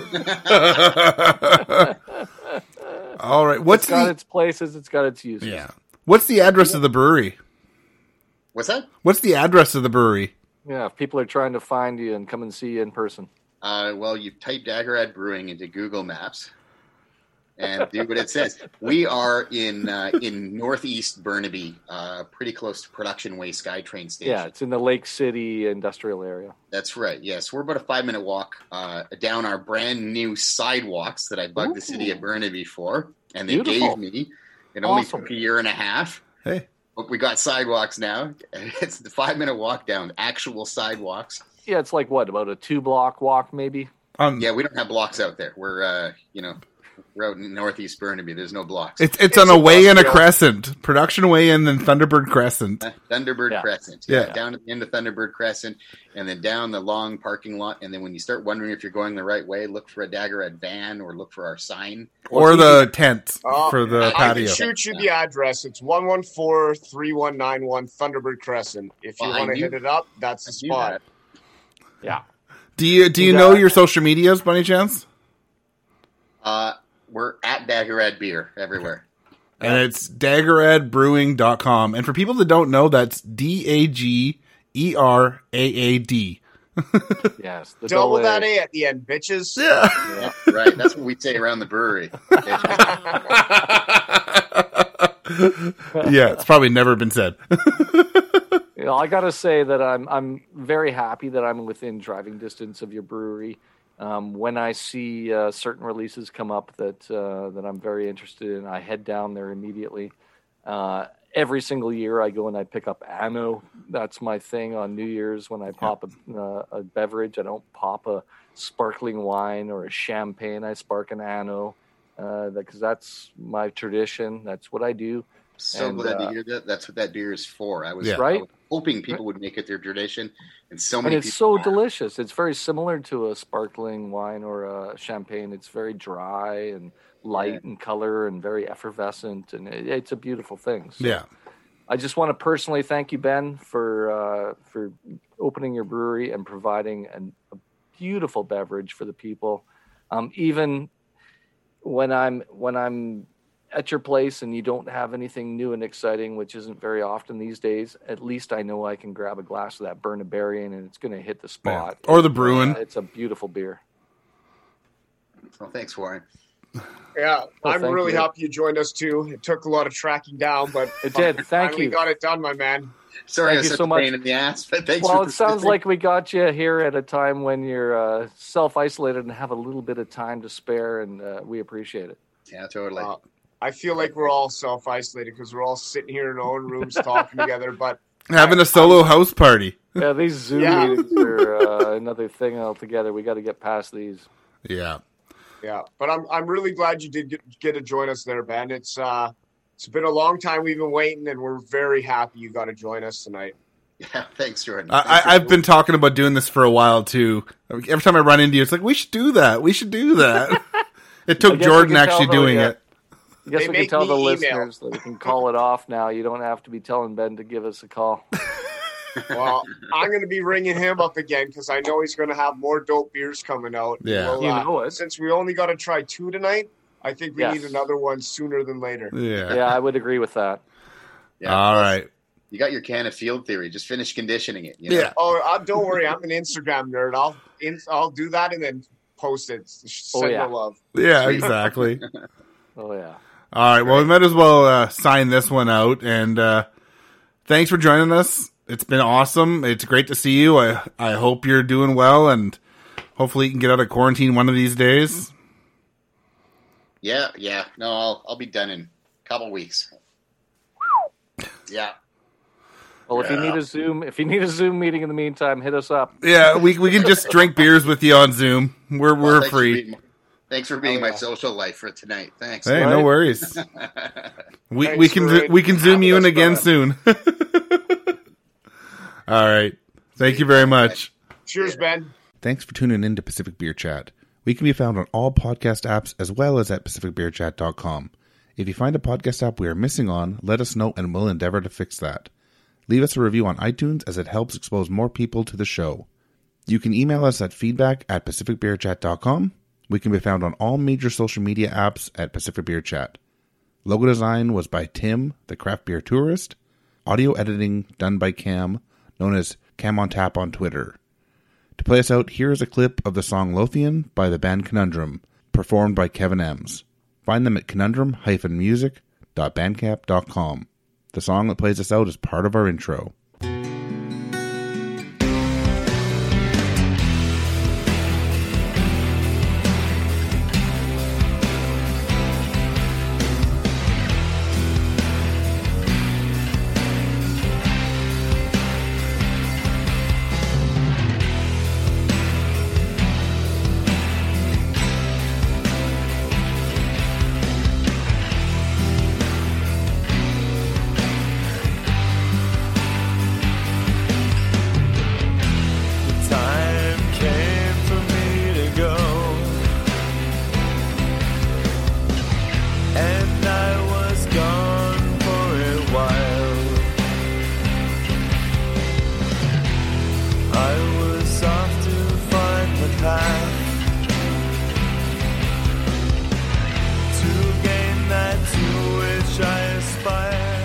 is. All right. What's It's got the its places, it's got its uses. yeah? What's the address of the brewery? What's that? What's the address of the brewery? Yeah, if people are trying to find you and come and see you in person. Uh, well, you type Daggerad Brewing into Google Maps and do what it says. We are in uh, in northeast Burnaby, uh, pretty close to Production Way SkyTrain Station. Yeah, it's in the Lake City industrial area. That's right. Yes, we're about a five minute walk uh, down our brand new sidewalks that I bugged the city of Burnaby for, and they Beautiful. gave me. It only Awesome. took a year and a half. Hey. But we got sidewalks now. It's the five minute walk down, actual sidewalks. Yeah, it's like what, about a two block walk maybe? Um, Yeah, we don't have blocks out there. We're, uh, you know, we're out in northeast Burnaby. There's no blocks. It's it's on a way and a crescent, production way and then Thunderbird Crescent. Uh, Thunderbird Yeah. Crescent. Yeah. Yeah. Down at the end of Thunderbird Crescent and then down the long parking lot. And then when you start wondering if you're going the right way, look for a Daggerad van or look for our sign. Or the tent Uh, for the I patio. can shoot you the address. It's one one four, three one nine one Thunderbird Crescent. If you Well, I want to knew- hit it up, that's the I knew spot. Yeah. Do you do you Yeah. know your social medias by any chance? Uh, we're at Daggerad Beer everywhere. And it's daggerad brewing dot com. And for people that don't know, that's D A G E R A A D. Yes. The Double A. that A at the end, bitches. Yeah. Yeah, right. That's what we say around the brewery. Yeah, it's probably never been said. You know, I gotta say that I'm I'm very happy that I'm within driving distance of your brewery. Um, when I see uh, certain releases come up that uh, that I'm very interested in, I head down there immediately. Uh, every single year I go and I pick up Anno. That's my thing on New Year's when I pop a, uh, a beverage. I don't pop a sparkling wine or a champagne. I spark an Anno because uh, that's my tradition. That's what I do. So and, glad uh, to hear that. That's what that beer is for. I was, Yeah. I Right? was hoping people would make it their tradition, and so And many it's people so are. delicious. It's very similar to a sparkling wine or a champagne. It's very dry and light in color and very effervescent, and it, it's a beautiful thing. So Yeah. I just want to personally thank you, Ben, for uh, for opening your brewery and providing an, a beautiful beverage for the people. Um, even when I'm when I'm at your place and you don't have anything new and exciting, which isn't very often these days, at least I know I can grab a glass of that Bernabarian and it's going to hit the spot. Yeah. Or the Bruin. Uh, it's a beautiful beer. Well, thanks, Warren. Yeah, Oh, I'm thank really you. happy you joined us too. It took a lot of tracking down, but It did. Thank finally you. got it done, my man. Sorry, Thank I was you such so a much. pain in the ass, but thanks Well, for it sounds persisting. like we got you here at a time when you're uh, self-isolated and have a little bit of time to spare, and uh, we appreciate it. Yeah, totally. Uh, I feel like we're all self-isolated because we're all sitting here in our own rooms talking together. But Having a solo house party. Yeah, these Zoom Yeah. meetings are uh, another thing altogether. We got to get past these. Yeah. yeah, but I'm I'm really glad you did get, get to join us there, Ben. It's uh it's been a long time we've been waiting, and we're very happy you got to join us tonight. Yeah, thanks, Jordan. I, Thanks for I, I've been talking about doing this for a while too. Every time I run into you, it's like, we should do that. We should do that. It I took guess Jordan we can actually tell doing the, uh, it. I guess They we can make tell the me email. listeners that we can call it off now. You don't have to be telling Ben to give us a call. Well, I'm going to be ringing him up again because I know he's going to have more dope beers coming out. Yeah. Well, You uh, know it. Since we only got to try two tonight, I think we Yes. need another one sooner than later. Yeah. Yeah, I would agree with that. Yeah, All plus, right. You got your can of Field Theory. Just finish conditioning it. You know? Yeah. Oh, uh, don't worry, I'm an Instagram nerd. I'll in, I'll do that and then post it. Send Oh, yeah. the love. Yeah, exactly. Oh, yeah. All right. Well, we might as well uh, sign this one out. And uh, thanks for joining us. It's been awesome. It's great to see you. I, I hope you're doing well, and hopefully you can get out of quarantine one of these days. Yeah, yeah. No, I'll I'll be done in a couple weeks. Yeah. Well, if you Yeah. need a Zoom, if you need a Zoom meeting in the meantime, hit us up. Yeah, we we can just drink beers with you on Zoom. We're Well, we're thanks for free. being- Thanks for being Oh, my yeah. social life for tonight. Thanks. Hey, no Right? worries. We Thanks we can for we can zoom having you in us, again brother. soon. All right. Thank you very much. Cheers, Ben. Thanks for tuning in to Pacific Beer Chat. We can be found on all podcast apps as well as at pacific beer chat dot com. If you find a podcast app we are missing on, let us know and we'll endeavor to fix that. Leave us a review on iTunes as it helps expose more people to the show. You can email us at feedback at pacific beer chat dot com. We can be found on all major social media apps at Pacific Beer Chat. Logo design was by Tim, the craft beer tourist. Audio editing done by Cam, known as Cam on Tap on Twitter. To play us out, here is a clip of the song Lothian by the band Conundrum, performed by Kevin Ems. Find them at conundrum dash music dot bandcamp dot com. The song that plays us out is part of our intro. Time came for me to go, and I was gone for a while. I was off to find the path to gain that to which I aspire.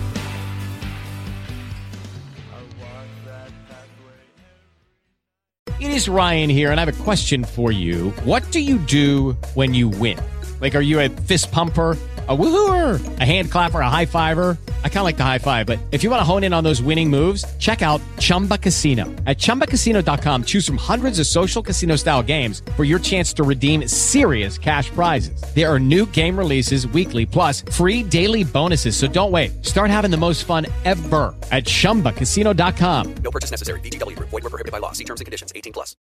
I walked that pathway. It is Ryan here, and I have a question for you. What do you do when you win? Like, are you a fist pumper? A woohooer, a hand clapper, a high fiver. I kind of like the high five, but if you want to hone in on those winning moves, check out Chumba Casino. At chumba casino dot com, choose from hundreds of social casino style games for your chance to redeem serious cash prizes. There are new game releases weekly, plus free daily bonuses. So don't wait. Start having the most fun ever at chumba casino dot com. No purchase necessary. V G W Group. Void where prohibited by law. See terms and conditions. eighteen plus.